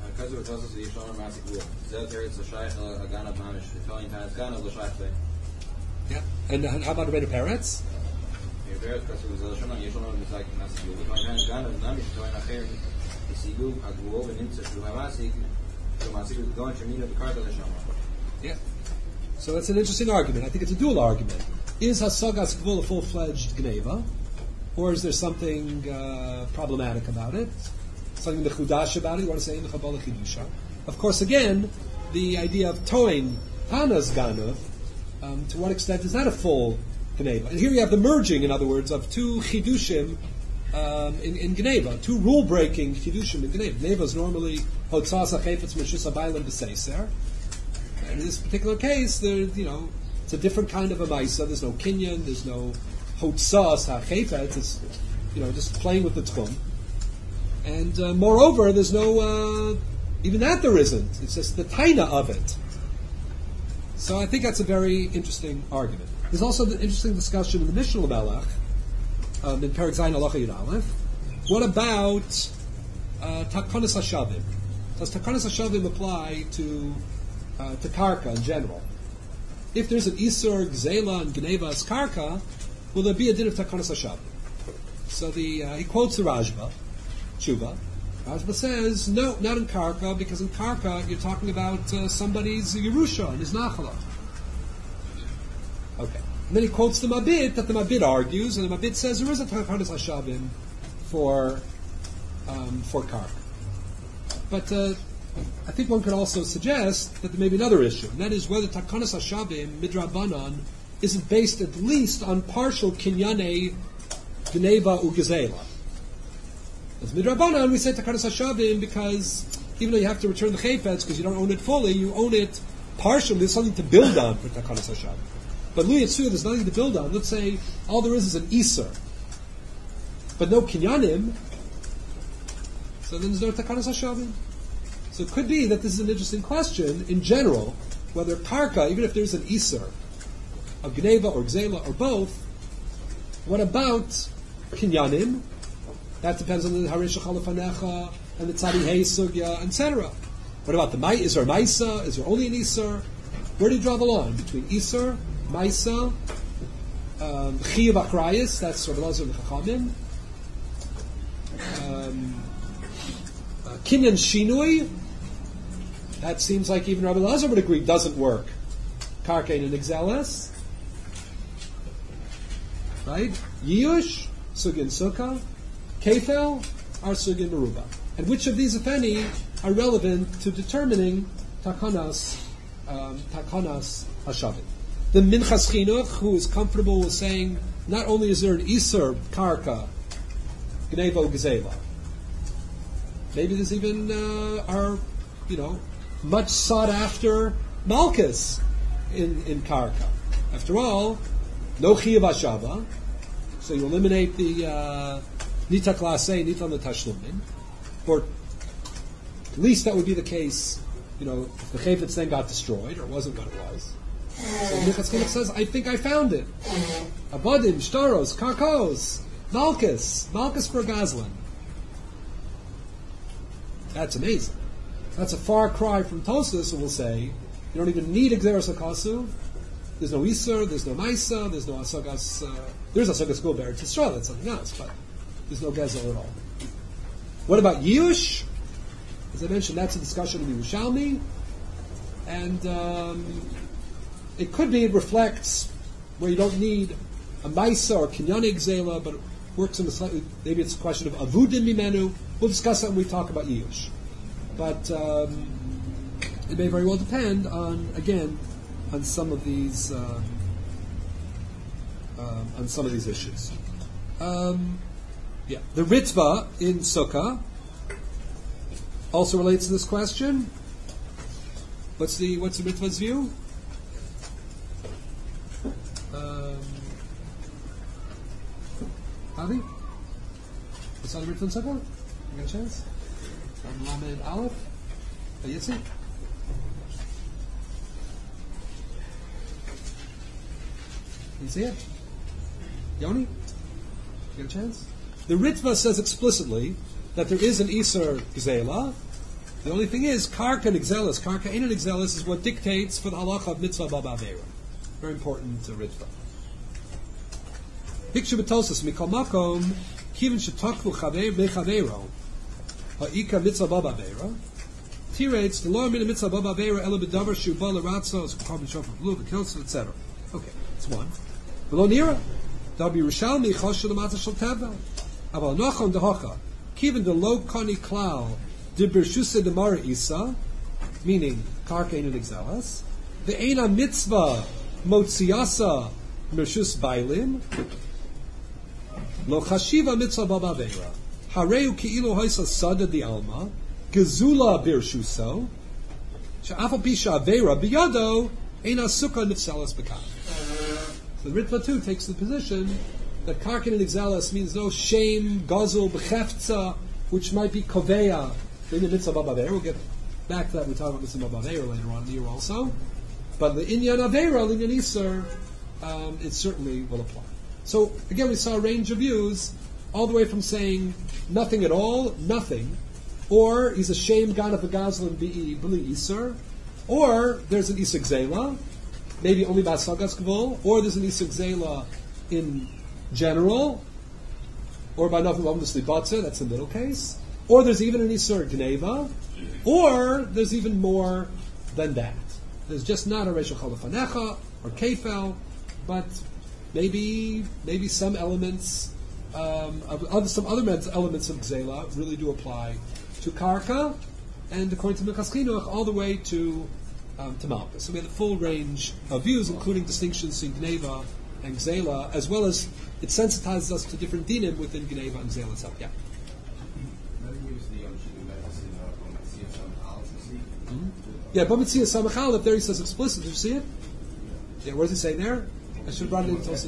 Yeah. And how about Rabbeinu Peretz? Yeah. So that's an interesting argument. I think it's a dual argument. Is Hasagas Gvul a full-fledged Gneva? Or is there something problematic about it? Something mechudash about it? You want to say in the Kabbalah Chidusha? Of course, again, the idea of Toin Tanas Ganav, to what extent is that a full Gneva? And here you have the merging, in other words, of two Chidushim in Gneva, two rule-breaking Chidushim in Gneva. Gneva is normally Hotzas HaChefetz Meshus HaBailam B'Seiser. And in this particular case, it's a different kind of a Maisa. There's no Kinyan, there's no Hotzas HaChefetz. It's, just playing with the Tchum. And moreover, there's no, even that there isn't. It's just the taina of it. So I think that's a very interesting argument. There's also the interesting discussion in the Mishnah Melech, in Perek Zayin Halacha Yud Aleph. What about Takanas HaShavim? Does Takanas HaShavim apply to Karka in general? If there's an Isur, Gzela, and Gneva Karka, will there be a din of Takanas HaShavim? So he quotes the Rajba, Tshuva. Rajba says, no, not in Karka, because in Karka you're talking about somebody's Yerusha and his Nachala. Okay. And then he quotes the Mabit, that the Mabit argues, and the Mabit says there is a Takanas HaShavim for Karka. But I think one could also suggest that there may be another issue, and that is whether Takanas HaShavim, Midrabanan, isn't based at least on partial Kinyane Gneva Ugezela. As midrabanan, we say takanas hashavim because even though you have to return the chayfetz because you don't own it fully, you own it partially. There's something to build on for takanas hashavim. But Lu Yitzu, there's nothing to build on. Let's say all there is an Iser, but no Kinyanim, so then there's no Takanas HaShavim. So it could be that this is an interesting question in general, whether Karka, even if there's an Iser, of Gneva or Gzela or both, what about Kinyanim? That depends on the Harish Chalafanecha and the Tzadi Hey Sugya, etc. What about the Is there Maisa? Is there only an Iser? Where do you draw the line between Iser, Maisa, Chiyav Achrayis, that's Rabbi Elazar and Chachamim, Kinyan Shinui, that seems like even Rabbi Elazar would agree doesn't work. Karkein and Exelis, right? Yiyush, Sugin Sukkah, Kefel, are Sugin Meruba. And which of these, if any, are relevant to determining Takanas Hashavim? The Minchas Chinuch, who is comfortable with saying, not only is there an Iser, Karka, Gnevo, Gezela, maybe there's even much sought after Malchus in Karka. After all, no Chiyav Hashava, so you eliminate the Nita Klasei, Nita Tashlumin, or at least that would be the case, if the Chayfetz then got destroyed, or wasn't what it was. So Minchas Chinuch says, I think I found it. Abadim, Shtaros, Karkos, Malchus for Gazlan. That's amazing. That's a far cry from Tosfos, who will say, you don't even need Exeris HaKasu. There's no Iser, there's no Maisa, there's no Asagas. There's Asagas Go Be'eretz Yisrael, that's something else, but there's no Gezel at all. What about Yiyush? As I mentioned, that's a discussion of Yerushalmi, and it could be it reflects where you don't need a Maisa or Kinyani Gzela, but it works in a slightly, maybe it's a question of Avudim Mimenu. We'll discuss that when we talk about Yiyush. But it may very well depend on some of these issues. The Ritva in Sukkah also relates to this question. What's the Ritva's view? Avi? What's on the Ritva in Sukkah? You got a chance? Lamed Aleph? Yitzi? You see it? Yoni? You get a chance? The Ritva says explicitly that there is an Iser Gzela. The only thing is, Karka and Exelis, Karka and Exelis is what dictates for the halacha of Mitzvah Baba Aveira. Very important Ritva. Picture betosis mikol makom kivin shetakvu chaver bechaveiro ha'ika mitzvah baba aveira tirates the law min mitzvah baba aveira ela bedavar shu bala ratzos carbon shofar blue bekilsa etc. Okay, that's one. Below nira dabi Yerushalmi choshe l'matzah shel teva aval nachon dehocha kivin de lo kani klal de bershuse demara isa, meaning karkein and exelas the eina mitzvah motziasa mershus bailin lo chashiva mitzvah baba aveira hareu ki'ilu haisa sada di alma gezula birshuso she'afa pisha aveira biyado eina sukkah nitzelas bekam. The Ritva too takes the position that karkin and exelas means no shame gazul b'cheftza, which might be koveya in the mitzvah baba aveira. We'll get back to that. We talk about mitzvah baba aveira later on in the year also. But the inyan aveira, the inyan iser, it certainly will apply. So again, we saw a range of views, all the way from saying nothing at all, nothing, or he's a shame gan of the gazlan b'li iser, or there's an iser gzela, maybe only b'asagas gvul, or there's an iser gzela in general, or by nothing obviously batza, that's the middle case, or there's even an iser gneva, or there's even more than that. There's just not a Reshel Chalafanecha or Kefel, but maybe some elements some other elements of Gzela really do apply to Karka, and according to Minchas Chinuch, all the way to Malchus. So we have the full range of views, including distinctions in Gneva and Gzela, as well as it sensitizes us to different dinim within Gneva and Gzela itself. Yeah. Yeah, but Mitzvah Samachal, if there he says explicit, did you see it? Yeah, what does he say there? I should have brought it into Tosfos.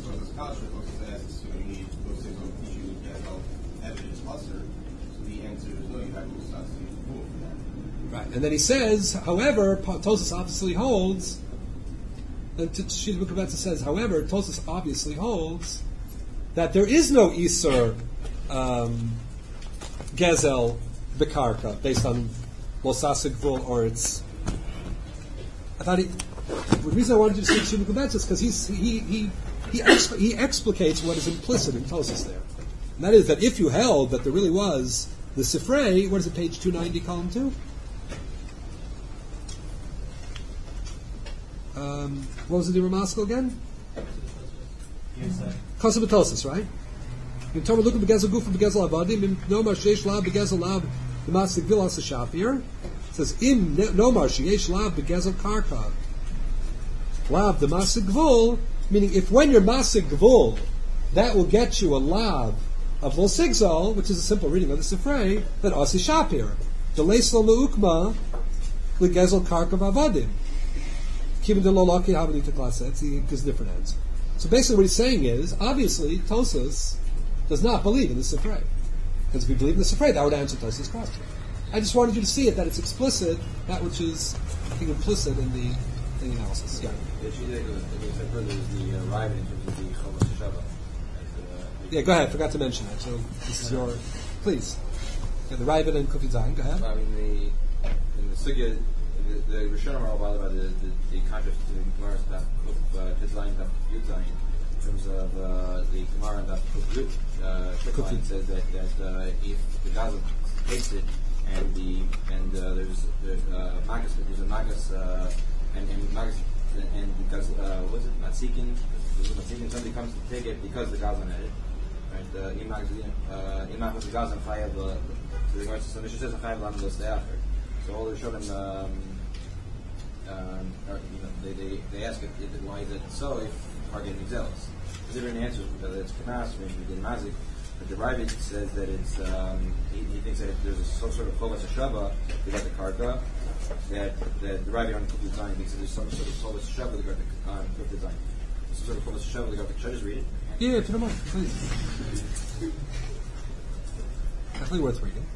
Right, and then he says, however, Tosfos obviously holds, and Shita Bukabetza says, however, Tosfos obviously holds that there is no Isur Gezel Bekarka based on Losasik Vul or its. I thought the reason I wanted you to say Shita Bukabetza is because he explicates what is implicit in Tosfos there. And that is that if you held that there really was the Sifrei, what is it, page 290, column 2? What was the Ramaskal again? Kosev Tosfos, right? In Torah, look at Begezel Gufa Begezel Avadim. Nomar Sheish Lav Begezel Lav B'Masik Vilas Shapir. It says Im Nomar Sheish Lav Begezel Karka Lav B'Masik Gvul. Meaning, if when you're Masik Gvul, that will get you a Lav of Vol Sigzal, which is a simple reading of the Sifrei, then Asi Shapir. Deleisel Meukma Begezel Karka Avadim. Gives a different answer. So basically what he's saying is, obviously, Tosfos does not believe in the Sifrei. Because if he believed in the Sifrei, that would answer Tosfos' question. I just wanted you to see it, that it's explicit, that which is, I think, implicit in the analysis. Yeah. Yeah, go ahead, forgot to mention that. So this is your, please. Yeah, the Ravid and Kufi Zayin, go ahead. I mean, in the Sugya, the Rishonim are all bothered by the contrast to the Gemara's Daf Tizlayin Daf Yud Zayin in terms of the Gemara and Daf Yud Zayin says that if the Gaza takes it and there's Magus and because was it Matzikin? Somebody comes to take it because the Gaza had it, right? Imag was the Gaza Chayav. So the Gemara says Chayav Lam Los Deacher. So all the Rishonim, they ask why is it so if are getting zealous. Because different answers, whether it's Kanas or maybe the Mazik, but the Ravid says that it's he thinks that if there's some sort of Chovas Hashava without the Karka, that the Ravid on Kuf Design thinks that there's some sort of Chovas Hashava without the Kuf Design. Some sort of Chovas Hashava without the. Should I just read it? Yeah, if you don't mind, please. Definitely worth reading.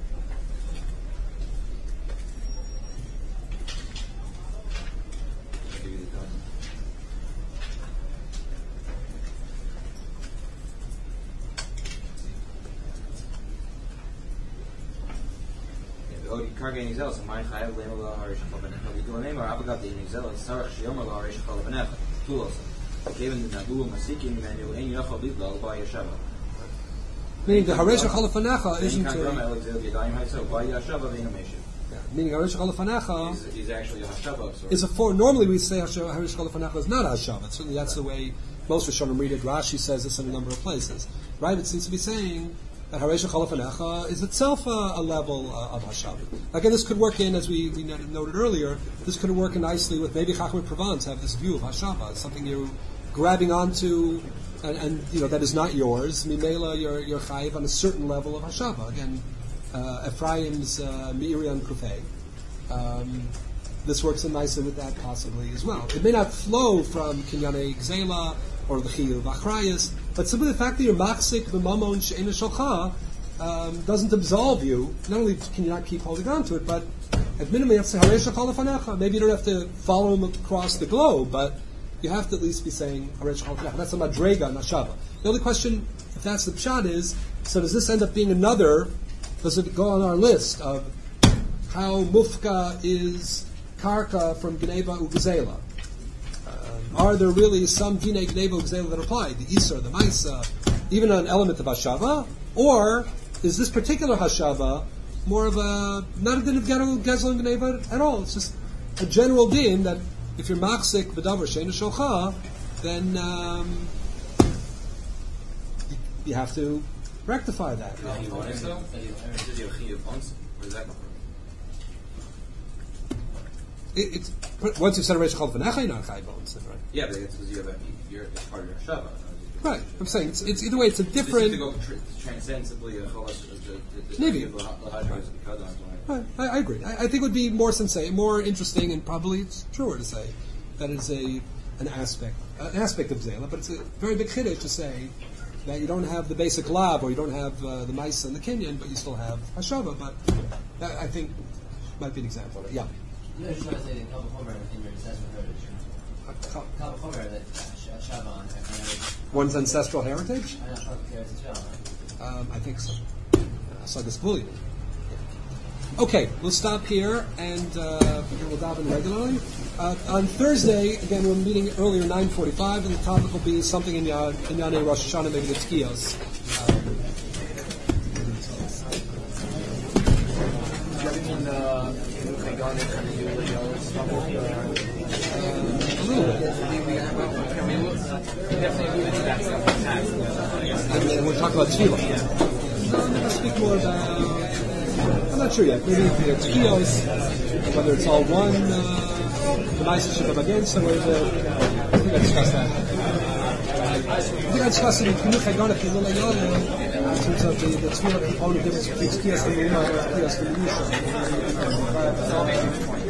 Kargeni zealous, my chayav leimah harish chalabenecha. We do a name or abagat the zealous. Sarach shiyomah harish chalabenecha. Tulosa. Given the nabu masikim menu ein yachal lidla by Yeshava. Meaning the harish chalabenecha isn't a. Meaning harish chalabenecha is actually a hashava. Is a form. Normally we say harish chalabenecha is not a hashava. Certainly that's the way most Rishonim read it. Rashi says this in a number of places. Right? It seems to be saying that Haresh Chalafanecha is itself a level of Hashav. Again, this could work in, as we noted earlier, this could work in nicely with maybe Chachmei Provence have this view of Hashava. It's something you're grabbing onto, and that is not yours. Mimela, you're chayiv on a certain level of Hashava. Again, Ephraim's Meiri on Kufay. This works in nicely with that possibly as well. It may not flow from Kinyanei Gzela or the Chiyuv Achrayas, but simply the fact that you're Machzik B'Mamon She'ena Shalcha doesn't absolve you. Not only can you not keep holding on to it, but at minimum you have to say Haresh Chal Lefanecha. Maybe you don't have to follow him across the globe, but you have to at least be saying Haresh Chal Lefanecha. That's a Madrega Nashava. The only question, if that's the pshat, is so does this end up being another? Does it go on our list of how Mufka is Karka from Gneva Ugzela? Are there really some Dinei Gneva Ugzela that apply? The Isra, the Maisa, even an element of Hashava? Or is this particular Hashava more of a, not a din of Gezel and Gneva at all? It's just a general din that if you're Machzik B'davar She'ena Shalcha, then you have to rectify that. It's once you've said a Reish Chal V'Necha, you're not Chai Bones, right? Yeah, but it's because it's part of your Hashava. Right. I'm saying it's either way. It's a This different. seems to go transcend simply a cholas. Maybe. Right. I agree. I think it would be more sensate, more interesting, and probably it's truer to say that it's an aspect of Zela, but it's a very big chiddush to say that you don't have the basic lav, or you don't have the mice and the kinyan, but you still have hashava. But that, I think, might be an example of it. Yeah. No, just want to say that Kal V'chomer in your assessment Kal V'chomer that Shavan. One's ancestral heritage. I know Chavetz as well. Right? I think so. So this bullion. Okay, we'll stop here and we'll daven regularly. On Thursday, again, we're meeting earlier, 9:45, and the topic will be something in Yanei Rosh Hashanah, maybe the Tkiyos. A little bit. And we'll talk about Tefillah. I'm going to speak more about. I'm not sure yet. Maybe the Tkiyos, whether it's all one, the Maisa should come against, or whether I think I discussed that. I think I discussed it in Chinuch Hagana Chilul Hayom in terms of the Tefillah component difference between Tkiyos and Tkiyos and Yusha.